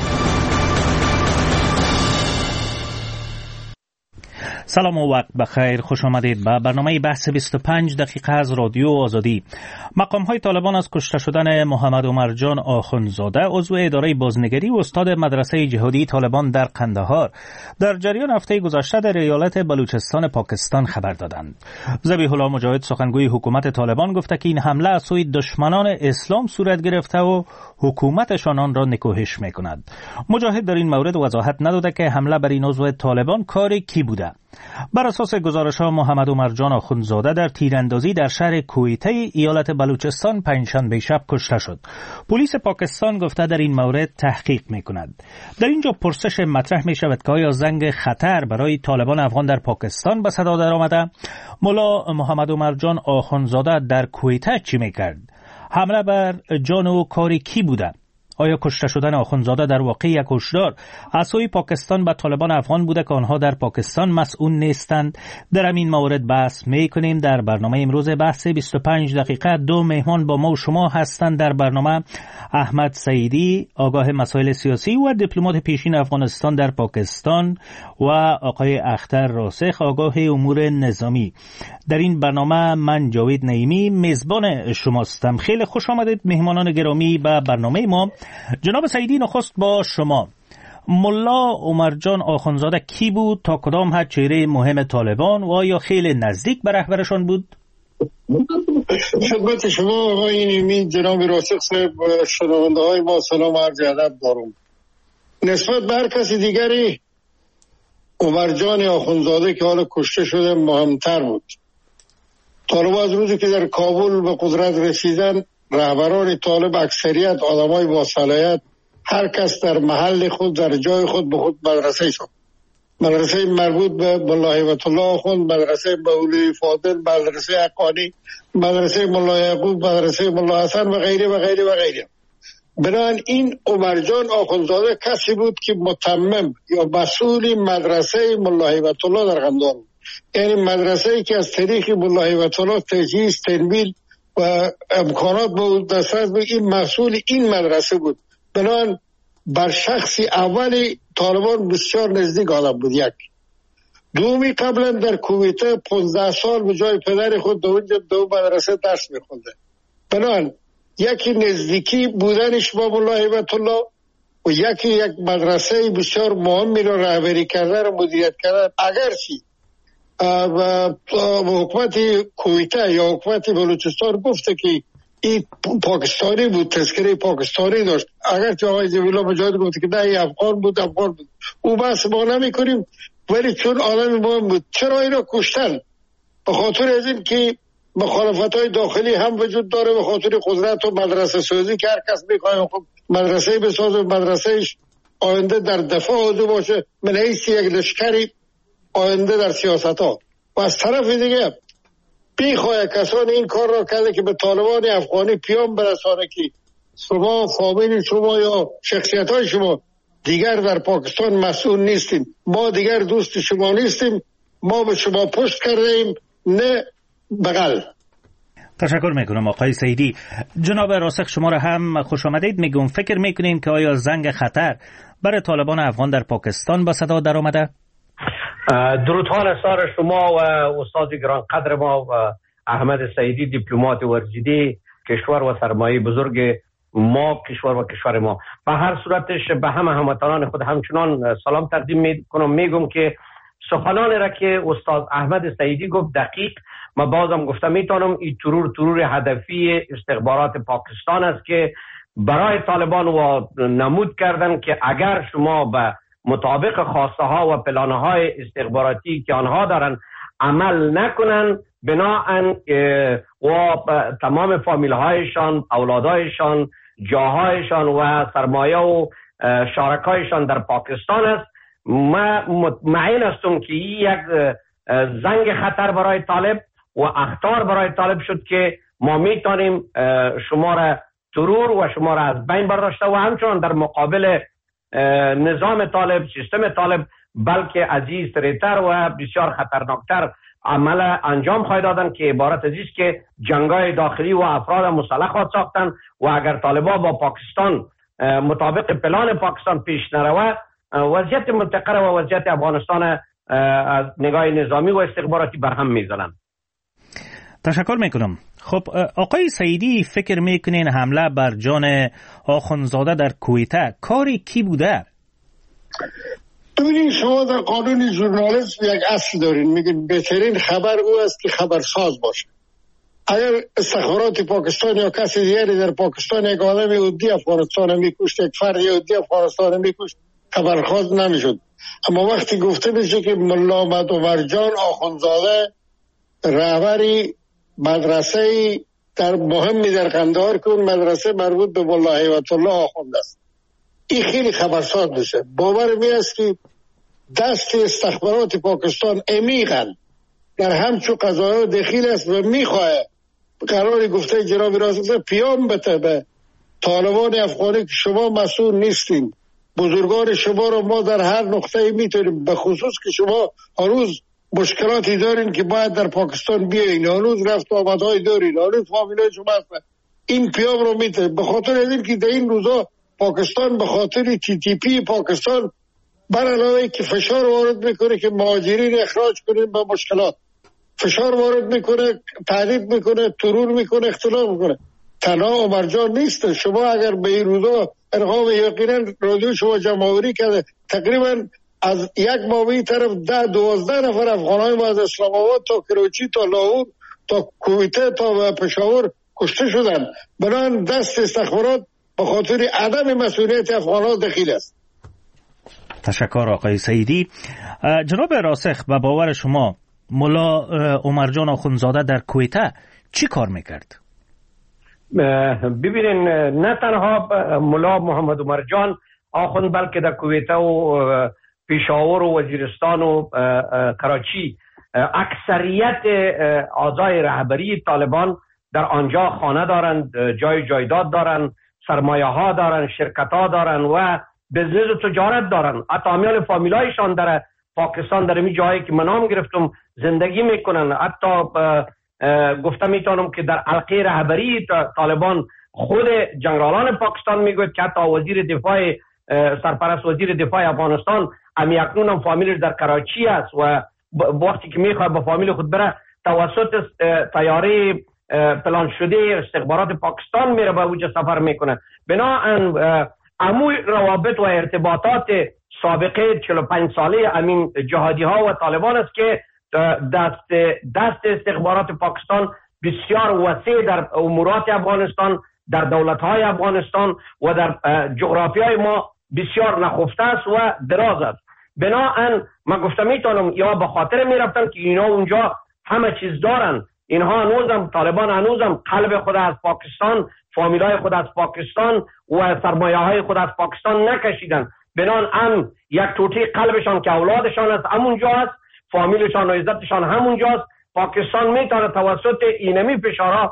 [SPEAKER 22] سلام و وقت بخیر، خوش آمدید به برنامه بحث بیست و پنج دقیقه از رادیو آزادی. مقام های طالبان از کشته شدن محمد عمر جان آخوندزاده، عضو اداره بازنگری و استاد مدرسه جهادی طالبان در قندهار، در جریان هفته گذشته در ایالت بلوچستان پاکستان خبر دادند. ذبیح الله مجاهد، سخنگوی حکومت طالبان، گفته که این حمله از سوی دشمنان اسلام صورت گرفته و حکومتشان آن را نکوهش میکند. مجاهد در این مورد وضاحت نداده که حمله بر این عضو طالبان کار کی بوده. بر اساس گزارش‌ها محمد عمر جان آخوندزاده در تیراندازی در شهر کویته ایالت بلوچستان پنجشنبه شب کشته شد. پلیس پاکستان گفته در این مورد تحقیق می‌کند. در اینجا پرسش مطرح می‌شود که آیا زنگ خطر برای طالبان افغان در پاکستان به صدا درآمده؟ ملا محمد عمر جان آخوندزاده در کویته چی می‌کرد؟ حمله بر جان او کاری کی بوده؟ آیا کشته شدن آخوندزاده در واقع یک هشدار از سوی پاکستان به طالبان افغان بوده که آنها در پاکستان مسئول نیستند؟ در همین مورد بحث میکنیم. در برنامه امروز بحث بیست و پنج دقیقه دو مهمان با ما و شما هستند. در برنامه احمد سعیدی، آگاه مسائل سیاسی و دیپلمات پیشین افغانستان در پاکستان، و آقای اختر راسخ، آگاه امور نظامی. در این برنامه من جاوید نعیمی میزبان شماستم. خیلی خوش آمدید مهمانان گرامی به برنامه ما. جناب سعیدی، نخست با شما. ملا عمر جان آخوندزاده کی بود؟ تا کدام حد چهره مهم طالبان و آیا خیلی نزدیک به رهبرشان بود؟
[SPEAKER 24] خدمت شما آقای نعیمی، جناب راسخ صاحب، شنونده های ما سلام عرض ادب دارم.
[SPEAKER 2] نسبت به هر کسی دیگری عمر جان آخوندزاده که حالا کشته شده مهمتر بود. طالب از روزی که در کابل به قدرت رسیدن، رهبران طالب اکثریت آدمای با صلاحیت، هر کس در محل خود در جای خود به خود مدرسه ساخت. مدرسه مربوط به ملا هیبت الله آخوند، مدرسه مولوی فاضل، مدرسه حقانی، مدرسه ملا یعقوب، مدرسه ملا حسن و غیره و غیره و غیره. بنابراین این عمر جان آخوندزاده کسی بود که متمم یا مسئول مدرسه ملا هیبت الله در قندهار بود. یعنی مدرسه‌ای که از طریق ملا هیبت الله تجهیز، تنبیل و امکانات بود دسترس بود، این مسئول این مدرسه بود. بنابراین بر شخصی اولی طالبان بسیار نزدیک آدم بود. یک دومی قبلا در کویته پانزده سال به جای پدر خود دو دو مدرسه درس می‌خونده. بنابراین یکی نزدیکی بودنش با ملا هیبت الله و یکی یک مدرسه بسیار مهمی را رهبری کردن و مدیریت کردن. اگرچه و حکومت کویته یا حکومت بلوچستان گفته که این پاکستانی بود، تذکره پاکستانی داشت، اگرچه آقای ضیاءالله مجاهد گفته که نه این افغان بود افغان بود، او بحث ما نمی کنیم. ولی چون آدم مهم بود چرا این را کشتن؟ به خاطر از این که مخالفت های داخلی هم وجود داره، به خاطر قدرت و مدرسه سازی که هر کس میخواه خب مدرسه بسازه، مدرسهش آینده در دفاع آده باشه، من حیث یک لشکری آینده در سیاست ها. و از طرف دیگه بیخواه کسان این کار را کرده که به طالبان افغانی پیام برسانه که شما، فامیل شما یا شخصیت های شما دیگر در پاکستان مسئول نیستیم، ما دیگر دوست شما نیستیم، ما به شما پشت کردیم نه بغل.
[SPEAKER 22] تشکر میکنم آقای سیدی. جناب راسخ شما را هم خوش آمدید. میگم فکر میکنین که آیا زنگ خطر برای طالبان افغان در پاکستان با صدا در آمده؟
[SPEAKER 7] درودها لسار شما و استاد گران قدر ما و احمد سیدی، دیپلمات ورزیده کشور و سرمایه بزرگ ما، کشور و کشور ما. به هر صورتش به همه هموطنان خود همچنان سلام تقدیم میکنم. میگم که سخنان را که استاد احمد سیدی گفت دقیق، ما بازم گفتم میتونم این ترور ترور هدفی استخبارات پاکستان است که برای طالبان و نمود کردن که اگر شما به مطابق خواسته ها و پلان های استخباراتی که آنها دارن عمل نکنن، بناهن و تمام فامیل هایشان، اولادایشان، جاهایشان و سرمایه و شارکایشان در پاکستان است. ما مطمئن هستم که این یک زنگ خطر برای طالب و اخطار برای طالب شد که ما میتونیم شما را ترور و شما را از بین برداشته و همچنان در مقابل نظام طالب، سیستم طالب، بلکه عزیز تریتر و بسیار خطرناکتر عمل انجام خواهد دادن که عبارت از است که جنگای داخلی و افراد مسلح خواهد ساختن و اگر طالبان با پاکستان مطابق پلان پاکستان پیش نروه، وضعیت منطقه و وضعیت افغانستان از نگاه نظامی و استخباراتی برهم میزنن.
[SPEAKER 22] تشکر میکنم. خب آقای سیدی، فکر میکنین حمله بر جان آخوندزاده در کویته کاری کی بوده؟
[SPEAKER 2] ببینید شما در قانون ژورنالیسم یک اصل دارین، میگن بهترین خبر او است که خبرساز باشه. اگر استخبارات پاکستان یا کسی دیگری در پاکستان یک آدم یهودی افغانستان میکشت، یک فرد یهودی افغانستان میکشت، خبرساز نمیشد. اما وقتی گفته میشه که ملا محمد عمر جان آخوندزاده رهبری مدرسه در مهمی در قندهار که اون مدرسه مربوط به ملا هیبت الله آخوند است، این خیلی خبرساز میشه. باور می است که دست استخبارات پاکستان عمیقاً در همچو قضایا دخیل است و میخواه قرار گفته جناب راسخ پیام بده به طالبان افغانی که شما مسئول نیستین، بزرگان شما رو ما در هر نقطه میتونیم، به خصوص که شما هنوز مشکلاتی دارین که باید در پاکستان بیاین، هنوز رفت آمدهای دارین، هنوز فامیلای شما هستن. این پیام رو میده به خاطر این که در این روزا پاکستان به خاطر تی تی پی پاکستان بر علاوه که فشار وارد میکنه که مهاجرین اخراج کنیم به مشکلات، فشار وارد میکنه، تهدید میکنه، ترور میکنه، اختلاف میکنه. تنها عمر جان نیست. شما اگر به این روزا ارقام یقینا رادیو شما جمع‌آوری کرده، تقریبا از یک ماه طرف ده دوازده نفر افغانای ما از اسلام آباد تا کراچی تا لاهور تا کویته تا پشاور کشته شدن. بنابراین دست استخبارات به خاطر عدم مسئولیت افغانان دخیل است.
[SPEAKER 22] تشکر آقای سعیدی. جناب راسخ، به باور شما ملا عمرجان آخوندزاده در کویته چی کار میکرد؟
[SPEAKER 7] ببینین، نه تنها ملا محمد عمرجان آخوند بلکه در کویته و پشاور و وزیرستان و کراچی اکثریت اعضای رهبری طالبان در آنجا خانه دارند، جای جایداد دارند، سرمایه ها دارند، شرکت ها دارند و بزنس و تجارت دارند. حتی امیال فامیلایشان در پاکستان در این جایی که من نام گرفتم زندگی میکنن. حتی گفته میتونم که در حلقه رهبری طالبان خود جنرالان پاکستان میگوید که حتی وزیر دفاع سرپرست وزیر دفاع افغانستان امی اکنون هم فامیلش در کراچی است و وقتی که میخواد با فامیل خود بره توسط طیاره پلان شده استخبارات پاکستان میره به اوج سفر میکنه. بنابراین امو روابط و ارتباطات سابقه چهل و پنج ساله امین جهادی ها و طالبان است که دست دست استخبارات پاکستان بسیار وسیع در امورات افغانستان، در دولت های افغانستان و در جغرافی های ما بسیار نخفته است و دراز است. بنابراین من گفتم میتونم یا به خاطر میرفتن که اینا اونجا همه چیز دارن، اینها هنوزم طالبان هنوزم قلب خود از پاکستان، فامیلای خود از پاکستان و سرمایه های خود از پاکستان نکشیدن. بنان هم یک توتی قلبشان که اولادشان است همونجا است، فامیلشان و عزتشان همونجاست. پاکستان میتونه توسط اینمی فشارها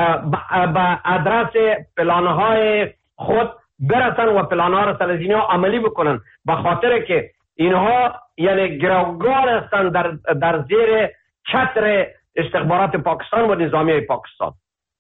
[SPEAKER 7] به ادرس پلانهای خود برسن و پلانها را سلزینی ها عملی بکنن، به خاطر که اینها یعنی گروگان هستند در, در زیر چتر استخبارات پاکستان و نظامی پاکستان.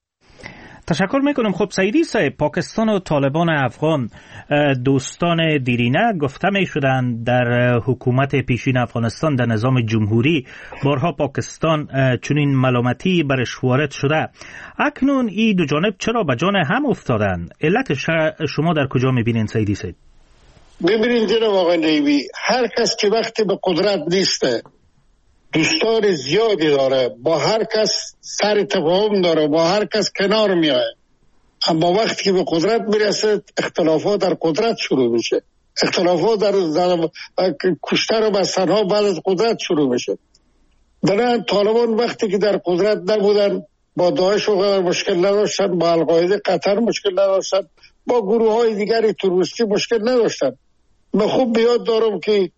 [SPEAKER 22] تشکر میکنم. خب سعیدی صاحب، پاکستان و طالبان افغان دوستان دیرینه گفته می شدند در حکومت پیشین افغانستان در نظام جمهوری بارها پاکستان چنین ملامتی برش وارد شده. اکنون این دو جانب چرا به جان هم افتادند؟ علت شما در کجا میبینین سعیدی صاحب؟
[SPEAKER 2] ببینید جناب آقای نیمی، هر کس که وقتی به قدرت نیسته دوستان زیادی داره، با هر کس سر تفاهم داره، با هر کس کنار میاد، اما وقتی که به قدرت میرسه اختلافات در قدرت شروع میشه، اختلافات در کشتن و بستن ها بعد از قدرت شروع میشه. بنابراین طالبان وقتی که در قدرت نبودن با داعش و مشکل نداشتن، با القاعده قطر مشکل نداشتن، با گروه های دیگری تروریستی مشکل نداشتن. من خوب بیاد دارم که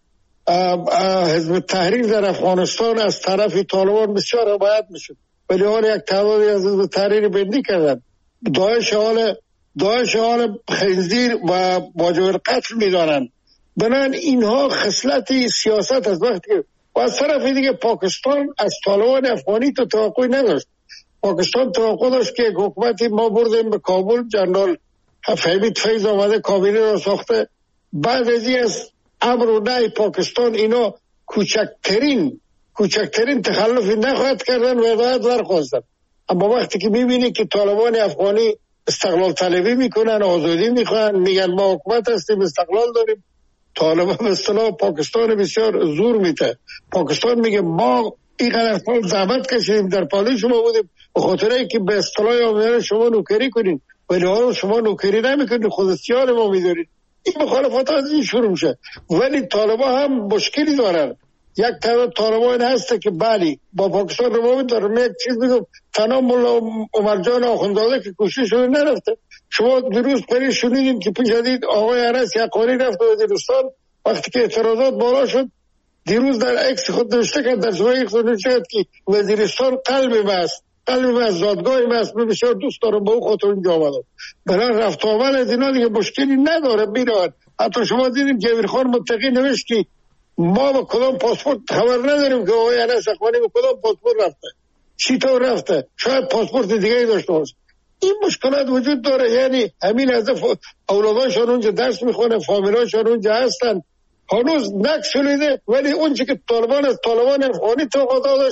[SPEAKER 2] حزب تحریر در افغانستان از طرف طالبان بسیار حمایت میشد، ولی حال یک تعدادی از حزب تحریر بندی کردن. داعش حال داعش حال خنزیر و واجب قتل میدانند. بنابراین اینها خصلت سیاست از وقتی و از طرف دیگه پاکستان از طالبان افغانی تو توقعی نداشت. پاکستان توقع داشت که حکومتی ما بردیم به کابل، جنرال حمید فیض آمده کابینه را ساخته، بعد از این از امر و نهی پاکستان اینا کوچکترین کوچکترین تخلفی نخواهد کردن و هدایت درخواستن. اما وقتی که میبینی که طالبان افغانی استقلال طلبی میکنن، آزادی میخوان، میگن ما حکومت هستیم، استقلال داریم، طالبان به اصطلاح پاکستان بسیار زور میده. پاکستان میگه ما اینقدر سال زحمت کشیدیم، در پالی شما بودیم، به خاطر اینکه به اصطلاح آمدن شما نوکری کنین، ولی حالا شما نوکری نمیکنین، خود اختیار ما میدارین. این مخالفات از این شروع میشه. ولی طالبان هم مشکلی دارن. یک تعداد طالبان هسته که بلی با پاکستان روابط دارن. یک چیز میگم، تنها ملا عمرجان آخوندزاده که کشته شده نرفته. شما دیروز پری شنیدین که پیش دید آقای انس یقانی رفت وزیرستان، وقتی که اعتراضات بالا شد دیروز در اکس خود نوشته کرد، در صفحه خود نوشته کرد که وزیرستان قلب ماست، قلب ماست، زادگاه ماست، من بسیار دوست دارم با او خاطر اینجا آمدم. برای رفت آمد از اینا دیگه مشکلی نداره، میرود. حتی شما دیدیم جویر خان متقی نوشت که ما با کدام پاسپورت خبر نداریم که آقای انس یقانی با کدام پاسپورت رفته، چی طور رفته، شاید پاسپورت دیگه داشته باشه. این مشکلات وجود داره. یعنی همین از اولاداشون اونجا درس میخونه، فامیلاشون اونجا هستن، هنوز نک شلیده، ولی اون چی که طالبان از طالبان افغانی توقع داشت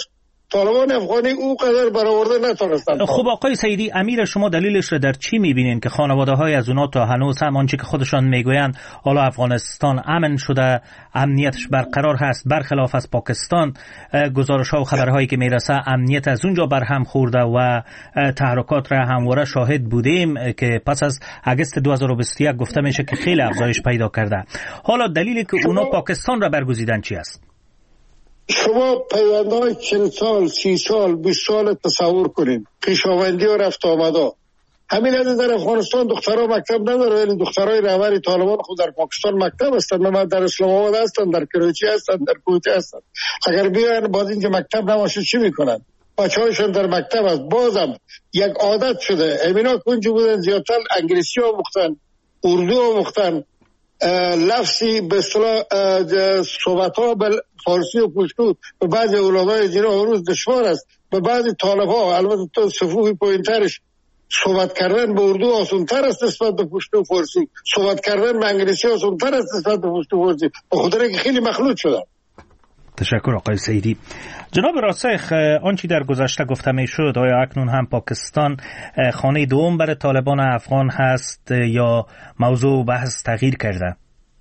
[SPEAKER 2] طالبان افغانی او قدر برآورده نتونستند.
[SPEAKER 22] خب آقای سیدی، امیر شما دلیلش رو در چی میبینین که خانواده های از اونا تا هنوز هم آنچه که خودشان میگویند حالا افغانستان امن شده، امنیتش برقرار هست، برخلاف از پاکستان گزارش ها و خبرهایی که میرسه امنیت از اونجا برهم خورده و تحرکات را همواره شاهد بودیم که پس از اگست دو هزار و بیست و یک گفته میشه که خیلی افزایش پیدا کرده. حالا دلیلی که اونا پاکستان را برگزیدن چی است؟
[SPEAKER 2] شما پیوندهای چل سال، سی سال، بیست سال تصور کنید، خویشاوندی و رفت آمده. همین از در افغانستان دخترها مکتب نداره، ولی دخترای رهبر طالبان خود در پاکستان مکتب هستند، ما در اسلام آباد هستند، در کراچی هستند، در کویت هستند. اگر بیان باز اینکه مکتب نباشه چی میکنن؟ بچه‌هاشون در مکتب است. بازم یک عادت شده. امینا کنجو بودن زیادتر انگلیسی ها مختن، اردو ها مختن، لفظی به اصطلاح صحبت ها به فارسی و پشتو به بعضی اولادای زیرا هنوز دشوار است. به بعضی طالب ها البته تو صفوفی پایین‌ترش صحبت کردن به اردو آسان‌تر است نسبت به پشتو و فارسی، صحبت کردن به انگلیسی آسان‌تر است نسبت به پشتو و فارسی، به خاطر که خیلی مخلوط شدن.
[SPEAKER 22] تشکر آقای سیدی. جناب راسخ، آنچه در گذشته گفته می شد آیا اکنون هم پاکستان خانه دوم برای طالبان افغان هست یا موضوع بحث تغییر کرده؟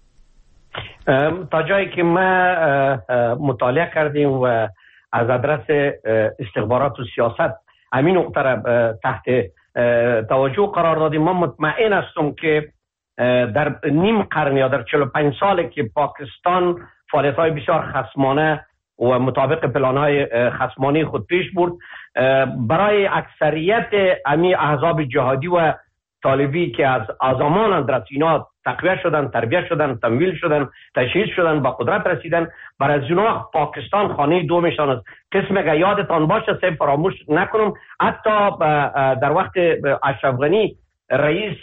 [SPEAKER 7] تا جایی که ما مطالعه کردیم و از آدرس استخبارات و سیاست همین نقطه را تحت توجه قرار دادیم، ما مطمئن هستم که در نیم قرن یا در چهل و پنج ساله که پاکستان فعالیت‌های بسیار خصمانه و مطابق پلان‌های خصمانه خود پیش برد، برای اکثریت امی احزاب جهادی و طالبی که از آزمان در اینا تقویت شدن، تربیت شدن، تمویل شدن، تشهیر شدن، با قدرت رسیدن، برای از اونا پاکستان خانه دومشان است. قسم اگر یادتان باشه سه فراموش نکنم، حتی در وقت اشرف غنی رئیس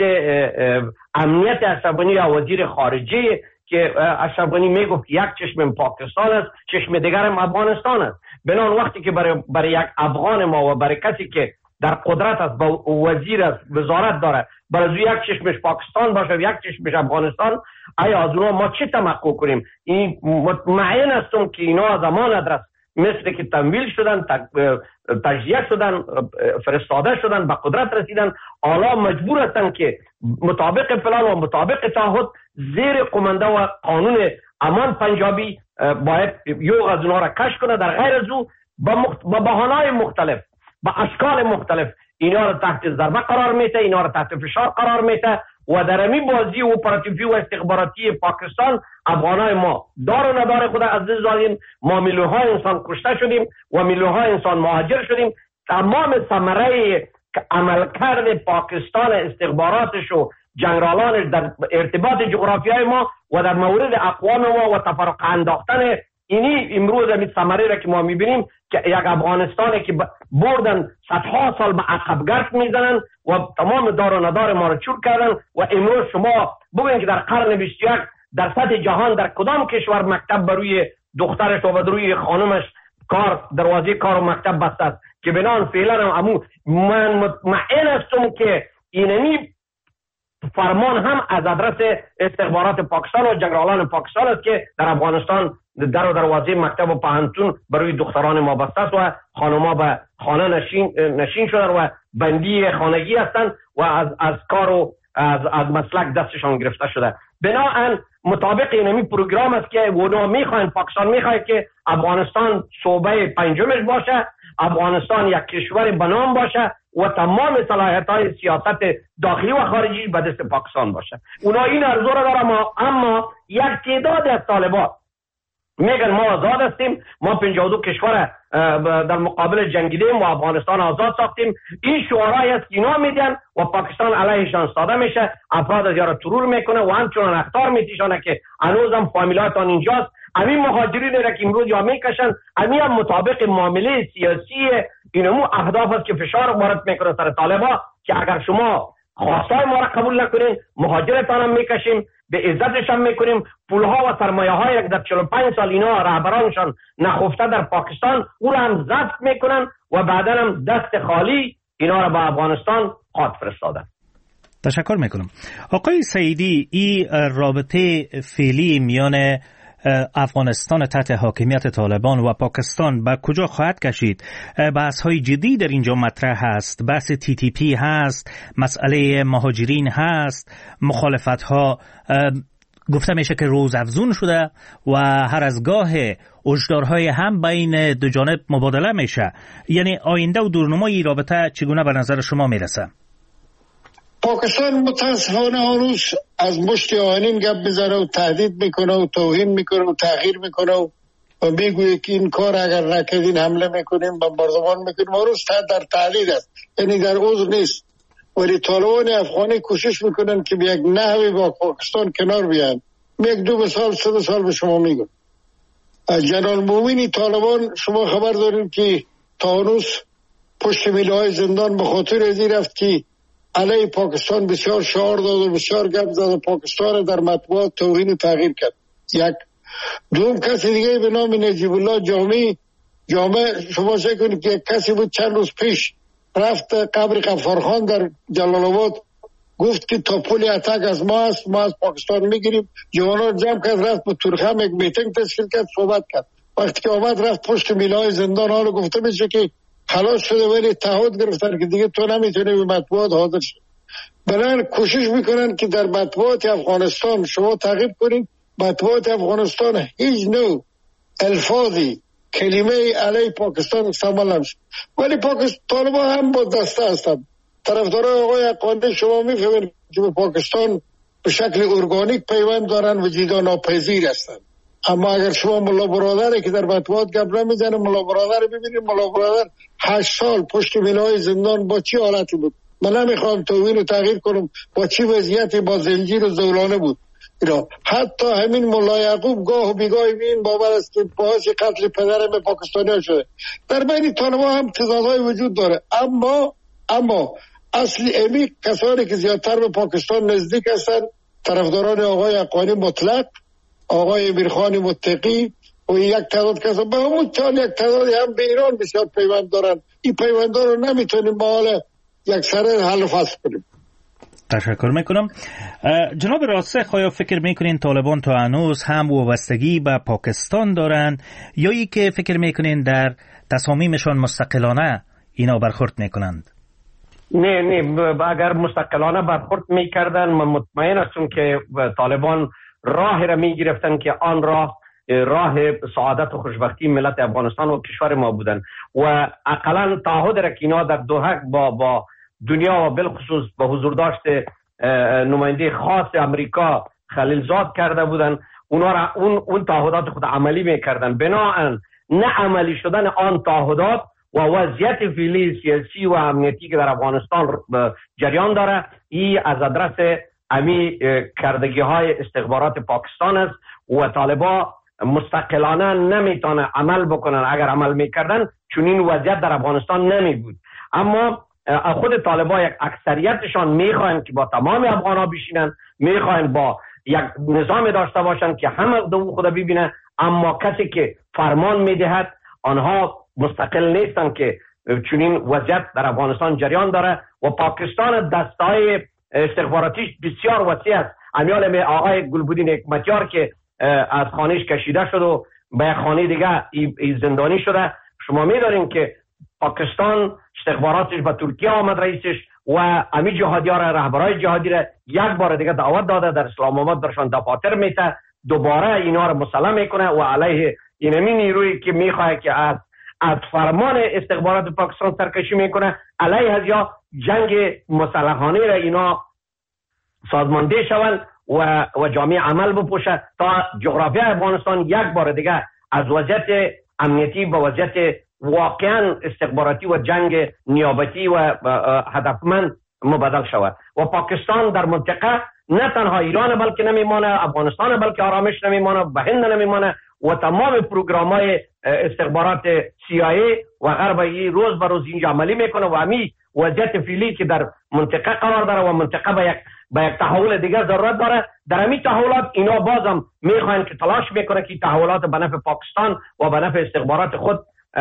[SPEAKER 7] امنیت اشرف غنی یا وزیر خارجه که اشرف غنی میگفت یک چشم پاکستان است، چشم دیگر هم افغانستان است. بنان وقتی که برای, برای یک افغان ما و برای کسی که در قدرت است، با وزیر است، وزارت داره، برای یک چشمش پاکستان باشه و یک چشمش افغانستان، آیا از اونها ما چی توقع کنیم؟ این مطمئن هستم که اینا زمان ادرس مثل که تمویل شدن، تجزیه شدن، فرستاده شدن، به قدرت رسیدن، حالا مجبور هستن که مطابق پلان و مطابق تعهد زیر قمنده و قانون امان پنجابی باید یو از اونها را کش کنه، در غیر از او با, مخت... با بهانه‌های مختلف، با اشکال مختلف اینا را تحت ضربه قرار میده، اینا را تحت فشار قرار میده و در امی بازی اپراتیوی و استخباراتی پاکستان افغانای ما دار و ندار خود از دست دادیم، ما میلیون‌ها انسان کشته شدیم و میلیون‌ها انسان مهاجر شدیم. تمام ثمره عملکرد پاکستان، استخباراتش و جنرالانش در ارتباط جغرافیای ما و در مورد اقوام ما و تفرق انداختن اینی امروز همین ثمره را که ما میبینیم که یک افغانستانی که بردن صدها سال به عقب گرد میزنن و تمام دار و ندار ما را چور کردن و امروز شما ببینید که در قرن بیست و یک در سطح جهان در کدام کشور مکتب بروی دخترش و بروی خانمش کار دروازه کار و مکتب بسته است که بنان فعلا امو من مطمئن هستم که اینمی فرمان هم از آدرس استخبارات پاکستان و جنرالان پاکستان است که در افغانستان در و دروازه مکتب و پهنتون برای دختران ما بسته است و خانم‌ها به خانه نشین نشین شدن و بندی خانگی هستند و از از کار و از از مسلک دستشان گرفته شده. بنابراین مطابق اینمی پروگرام است که اونا میخواین، پاکستان میخواد که افغانستان صوبه پنجمش باشه، افغانستان یک کشور بنام باشه و تمام صلاحیت‌های سیاست داخلی و خارجی به دست پاکستان باشه. اونا این ارزو را دارن، اما, اما یک تعداد از طالبان میگن ما آزاد هستیم، ما پنجاه و دو کشور در مقابل جنگیدیم و افغانستان آزاد ساختیم. این شعارهایی است که اینا میدن و پاکستان علیهشان ساده میشه، افراد از یارا ترور میکنه و همچنان اخطار میتیشانه که هنوزم فامیلاتان اینجاست. همین مهاجرین را که امروز یا میکشن، همین هم مطابق معامله سیاسی اینمو اهداف است که فشار وارد میکنه سر طالبا که اگر شما خواستای ما را قبول نکنین مهاجرتان هم میکشیم، به عزتش هم میکنیم، پولها و سرمایه های در چهل و پنج سال اینا رهبرانشان نخفته در پاکستان او را هم ضبط میکنن و بعدا هم دست خالی اینا را به افغانستان خواهد فرستادن.
[SPEAKER 22] تشکر میکنم. آقای سیدی، این رابطه فعلی میان افغانستان تحت حاکمیت طالبان و پاکستان به کجا خواهد کشید؟ بحث های جدی در اینجا مطرح هست، بحث تی تی پی هست، مسئله مهاجرین هست، مخالفت ها گفته میشه که روز افزون شده و هر از گاه هشدارهای هم بین دو جانب مبادله میشه. یعنی آینده و دورنمای رابطه چگونه به نظر شما میرسه؟
[SPEAKER 2] پاکستان متاسفانه هنوز از مشت آهنین گپ میزنه و تهدید میکنه و توهین میکنه و تغییر میکنه و میگویه که این کار اگر نکردین حمله میکنیم بمباردمان میکنیم. هنوز در تهدید است، یعنی در عذر نیست. ولی طالبان افغانی کوشش میکنن که به یک نحوی با پاکستان کنار بیان. یک دو سال سه سال به شما میگم جنرال مومینی طالبان شما خبر دارید که تا هنوز پشت میله های زندان به خاطر ازی رفت که علیه پاکستان بسیار شعار داد و بسیار گپ زد و پاکستان در مطبوعات توهین و تغییر کرد. یک دوم کسی دیگه به نام نجیب الله جامی جامع شما شک کنید که یک کسی بود چند روز پیش رفت قبر غفارخان در جلال آباد، گفت که تا پل اتک از ما است، ما از پاکستان میگیریم. جوانا جمع کرد رفت به تورخم یک میتینگ تشکیل کرد، صحبت کرد. وقتی که آمد رفت پشت میله های زندان حالا گفته میشه که خلاص شده ولی تعهد گرفتن که دیگه تو نمیتونی به مطبوعات حاضر شد. بنابراین کوشش میکنن که در مطبوعات افغانستان شما تعقیب کنید، مطبوعات افغانستان هیچ نوع الفاظی کلمه علیه پاکستان استعمال نمیشه. ولی پاکستان طالبان هم با دسته هستند. طرفدارای آقای حقانی شما میفهمید که به پاکستان به شکل ارگانیک پیوند دارن و جدا ناپذیر هستند. اما اگر شما ملا برادری که در مطبوعات گپ نمیزنه، ملا برادر ببینید، ملا برادر هشت سال پشت میله‌های زندان با چی حالتی بود؟ من نمیخوام توهین و تغییر کنم، با چی وضعیتی با زنجیر و زولانه بود. اینا حتی همین ملا یعقوب گاه و بیگاه این باور است که باعث قتل پدرم به پاکستانی شده. در بین طالبان هم تضادهای وجود داره، اما اما اصلی امی کسانی که زیادتر به پاکستان نزدیک هستند طرفداران آقای حقانی مطلق، آقای امیرخان متقی و یک تعداد کسان به همون چال یک تعدادی هم به ایران بسیار پیوند دارن. این پیوندها رو نمیتونیم با حال یک سره حل و فصل کنیم.
[SPEAKER 22] تشکر میکنم. جناب راسخ، آیا فکر میکنین طالبان تا هنوز هم وابستگی به پاکستان دارن یا ای که فکر میکنین در تصامیمشان مستقلانه اینا برخورد میکنند؟
[SPEAKER 7] نه نه اگر مستقلانه برخورد میکردن من مطمئن هستم که طالبان راه را میگرفتن که آن راه راه سعادت و خوشبختی ملت افغانستان و کشور ما بودن و اقلا تعهد را که اینا در دوحه با با دنیا و بالخصوص به حضور داشته نماینده خاص امریکا خلیلزاد کرده بودن، اونا را اون اون تعهدات خود عملی میکردن. بناهن نه عملی شدن آن تعهدات و وضعیت فعلی سیاسی و امنیتی که در افغانستان جریان داره، این از آدرس امی کردگی های استخبارات پاکستان است و طالبا مستقلانه نمیتونه عمل بکنن. اگر عمل میکردن چون این وضعیت در افغانستان نمی بود. اما خود طالبا یک اکثریتشان میخواین که با تمام افغانا بشینن، میخواین با یک نظام داشته باشن که همه دو خود ببینن، اما کسی که فرمان میدهد آنها مستقل نیستن که چون این وضعیت در افغانستان جریان داره و پاکستان دستای استخباراتیش بسیار وسیع است. امیال آقای گلبودین حکمتیار که از خانهش کشیده شد و به یک خانه دیگه ای زندانی شده. شما میدارین که پاکستان استخباراتش به ترکیه آمد، رئیسش و امی جهادی ها را، رهبرای جهادی را یک بار دیگه دعوت داده، در اسلام آباد درشان دفاتر میته، دوباره اینا را مسلح میکنه و علیه اینمی نیرویی که میخواه که از از فرمان استخبارات پاکستان سرکشی میکنه علیه از یا جنگ مسلحانه را اینا سازمانده شوند و و جامعه عمل بپوشه تا جغرافی افغانستان یک بار دیگه از وضعیت امنیتی به وضعیت واقعا استخباراتی و جنگ نیابتی و هدفمند مبادل شود و پاکستان در منطقه نه تنها ایران بلکه نمیمانه، افغانستان بلکه آرامش نمیمانه، به هند نمیمانه و تمام پروگرام‌های استخبارات سی آی ای و غربی روز به روز اینجا عملی میکنه و همین وضعیت فعلی که در منطقه قرار داره و منطقه به یک به یک تحول دیگه ضرورت داره. در همین تحولات اینا بازم میخواین که تلاش میکنه که تحولات به نفع پاکستان و به نفع استخبارات خود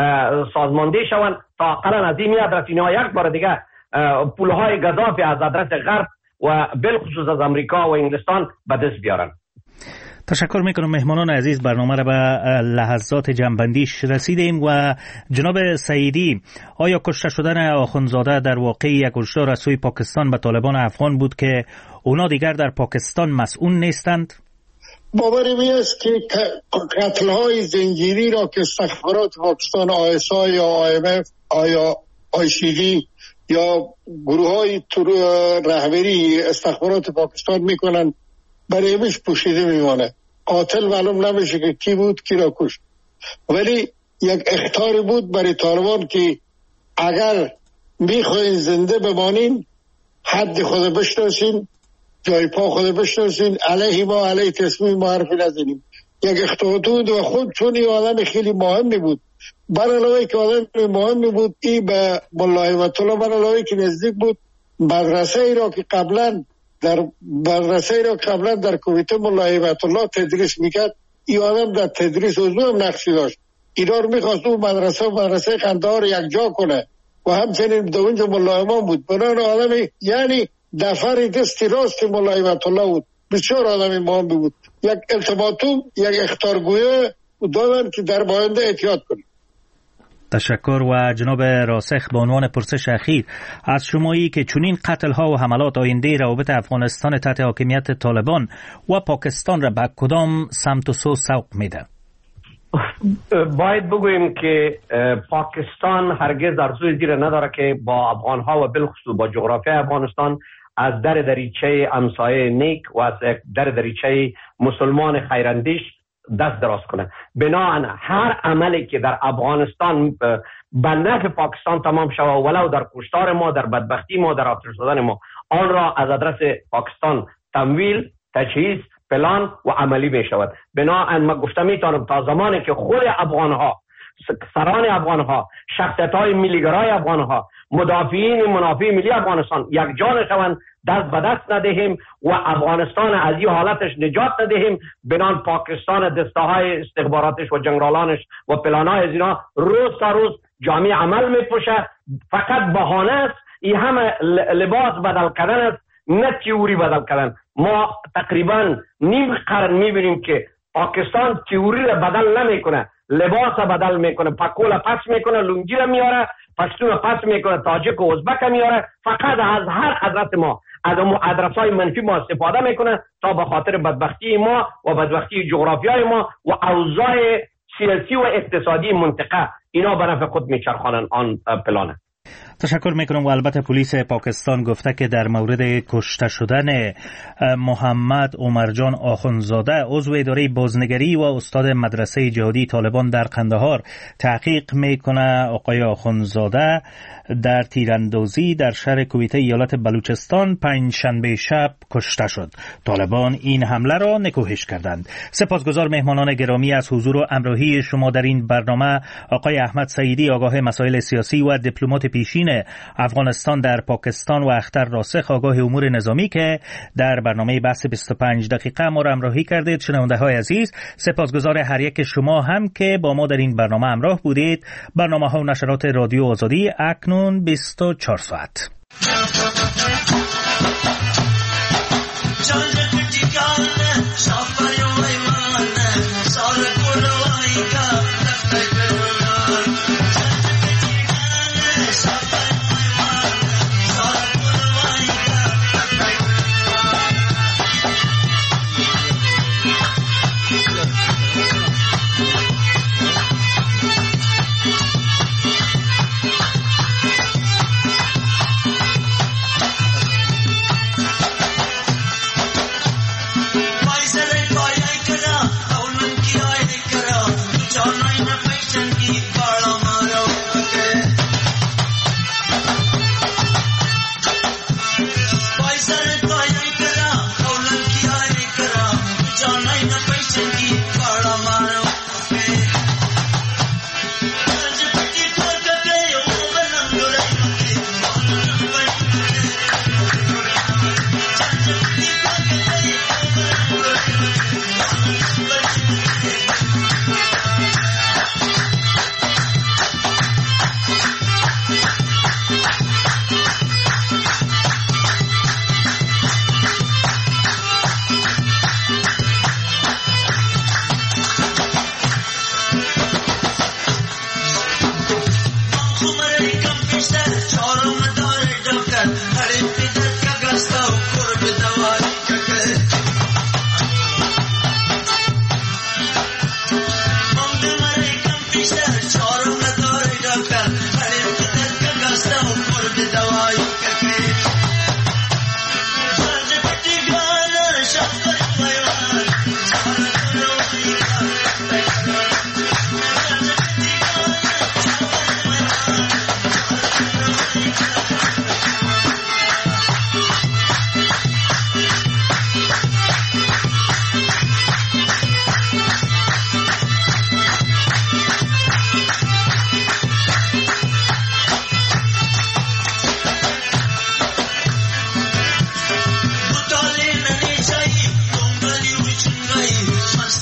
[SPEAKER 7] سازمانده شوند تا اقلا از این میاد اینا یک بار دیگه پولهای گزافی از آدرس غرب و بالخصوص از امریکا و انگلستان به دست بیارن.
[SPEAKER 22] تشکر میکنم مهمانان عزیز. برنامه را به لحظات جنبندیش رسیدیم و جناب سعیدی، آیا کشته شدن آخوندزاده در واقع یک هشدار از سوی پاکستان به طالبان افغان بود که اونا دیگر در پاکستان مسئول نیستند؟
[SPEAKER 2] باوری می است که قتل های زنجیری را که استخبارات پاکستان آی اس آی یا آی ام اف یا آی سی دی یا گروه های رهبری استخبارات پاکستان میکنن برای امش پوشیده میمانه. قاتل معلوم نمیشه که کی بود کی را کشت، ولی یک اخطار بود برای طالبان که اگر میخواین زنده بمانین حد خود بشناسین، جای پا خود بشناسین، علیه ما علیه تصمیم ما حرفی نزنیم. یک اخطار بود و خود چون این آدم خیلی مهمی بود، برعلاوه که آدم مهمی بود، این به ملا هیبت الله برعلاوه که نزدیک بود مدرسه ای را که قبلا در مدرسه را قبلا در کویت ملا هیبت الله تدریس میکرد، این آدم در تدریس عضو هم نقشی داشت. اینا رو میخواست اون مدرسه و مدرسه قندهار یک جا کنه و همچنین در اونجا ملا امام بود. بنان آدم یعنی دفر دستی راست ملا هیبت الله بود، بسیار آدم مهم بود. یک التماتوم یک اخطارگویه دادن که در باینده احتیاط کنید.
[SPEAKER 22] تشکر. و جناب راسخ، به عنوان پرسش اخیر از شمایی که چنین قتل ها و حملات آینده روابط افغانستان تحت حاکمیت طالبان و پاکستان را به کدام سمت و سو سوق میده؟
[SPEAKER 7] باید بگوییم که پاکستان هرگز آرزوی زیر نداره که با افغان ها و بالخصوص با جغرافیای افغانستان از در دریچه همسایه نیک و از در دریچه مسلمان خیراندیش دست دراز کنه. بناهن هر عملی که در افغانستان به نفع پاکستان تمام شود، ولو در کشتار ما، در بدبختی ما، در آتش زدن ما، آن را از آدرس پاکستان تمویل، تجهیز، پلان و عملی می شود. بناهن من گفتم میتونم تا زمانی که خود افغان ها، سران افغان ها، شخصیت های ملیگرای افغان ها، مدافعین منافع ملی افغانستان یک جان شوند، دست به دست ندهیم و افغانستان از این حالتش نجات ندهیم، بنان پاکستان دسته‌های استخباراتش و جنرالانش و پلان‌های از اینا روز تا روز جامعه عمل میپوشه. فقط بهانه است، این همه لباس بدل کردن است، نه تئوری بدل کردن. ما تقریبا نیم قرن میبینیم که پاکستان تئوری را بدل نمیکنه، لباس را بدل میکنه، پکول پس میکنه، لنگی را میاره، پشتون پس میکنه، تاجیک و ازبک میاره. فقط از هر ادرس ما، از ادرس های منفی ما استفاده میکنه تا به خاطر بدبختی ما و بدبختی جغرافیای ما و اوضاع سیاسی و اقتصادی منطقه اینا به نفع خود میچرخانن آن پلانه.
[SPEAKER 22] تشکر میکنم. و البته پلیس پاکستان گفته که در مورد کشته شدن محمد عمرجان آخوندزاده عضو اداره بازنگری و استاد مدرسه جهادی طالبان در قندهار تحقیق میکنه. آقای آخوندزاده در تیراندازی در شهر کویته ایالت بلوچستان پنجشنبه شب کشته شد. طالبان این حمله را نکوهش کردند. سپاسگزار مهمانان گرامی از حضور و همراهی شما در این برنامه. آقای احمد سعیدی، آگاه مسائل سیاسی و دیپلمات پیشین افغانستان در پاکستان، و اختر راسخ، آگاه امور نظامی که در برنامه بحث بیست و پنج دقیقه ما را همراهی کردید. شنونده های عزیز، سپاسگزار هر یک شما هم که با ما در این برنامه همراه بودید. برنامه ها و نشرات رادیو آزادی اکنون بیست و چهار ساعت.
[SPEAKER 3] We'll be right back.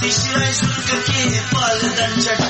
[SPEAKER 3] پیشی رای زور که پال دن چک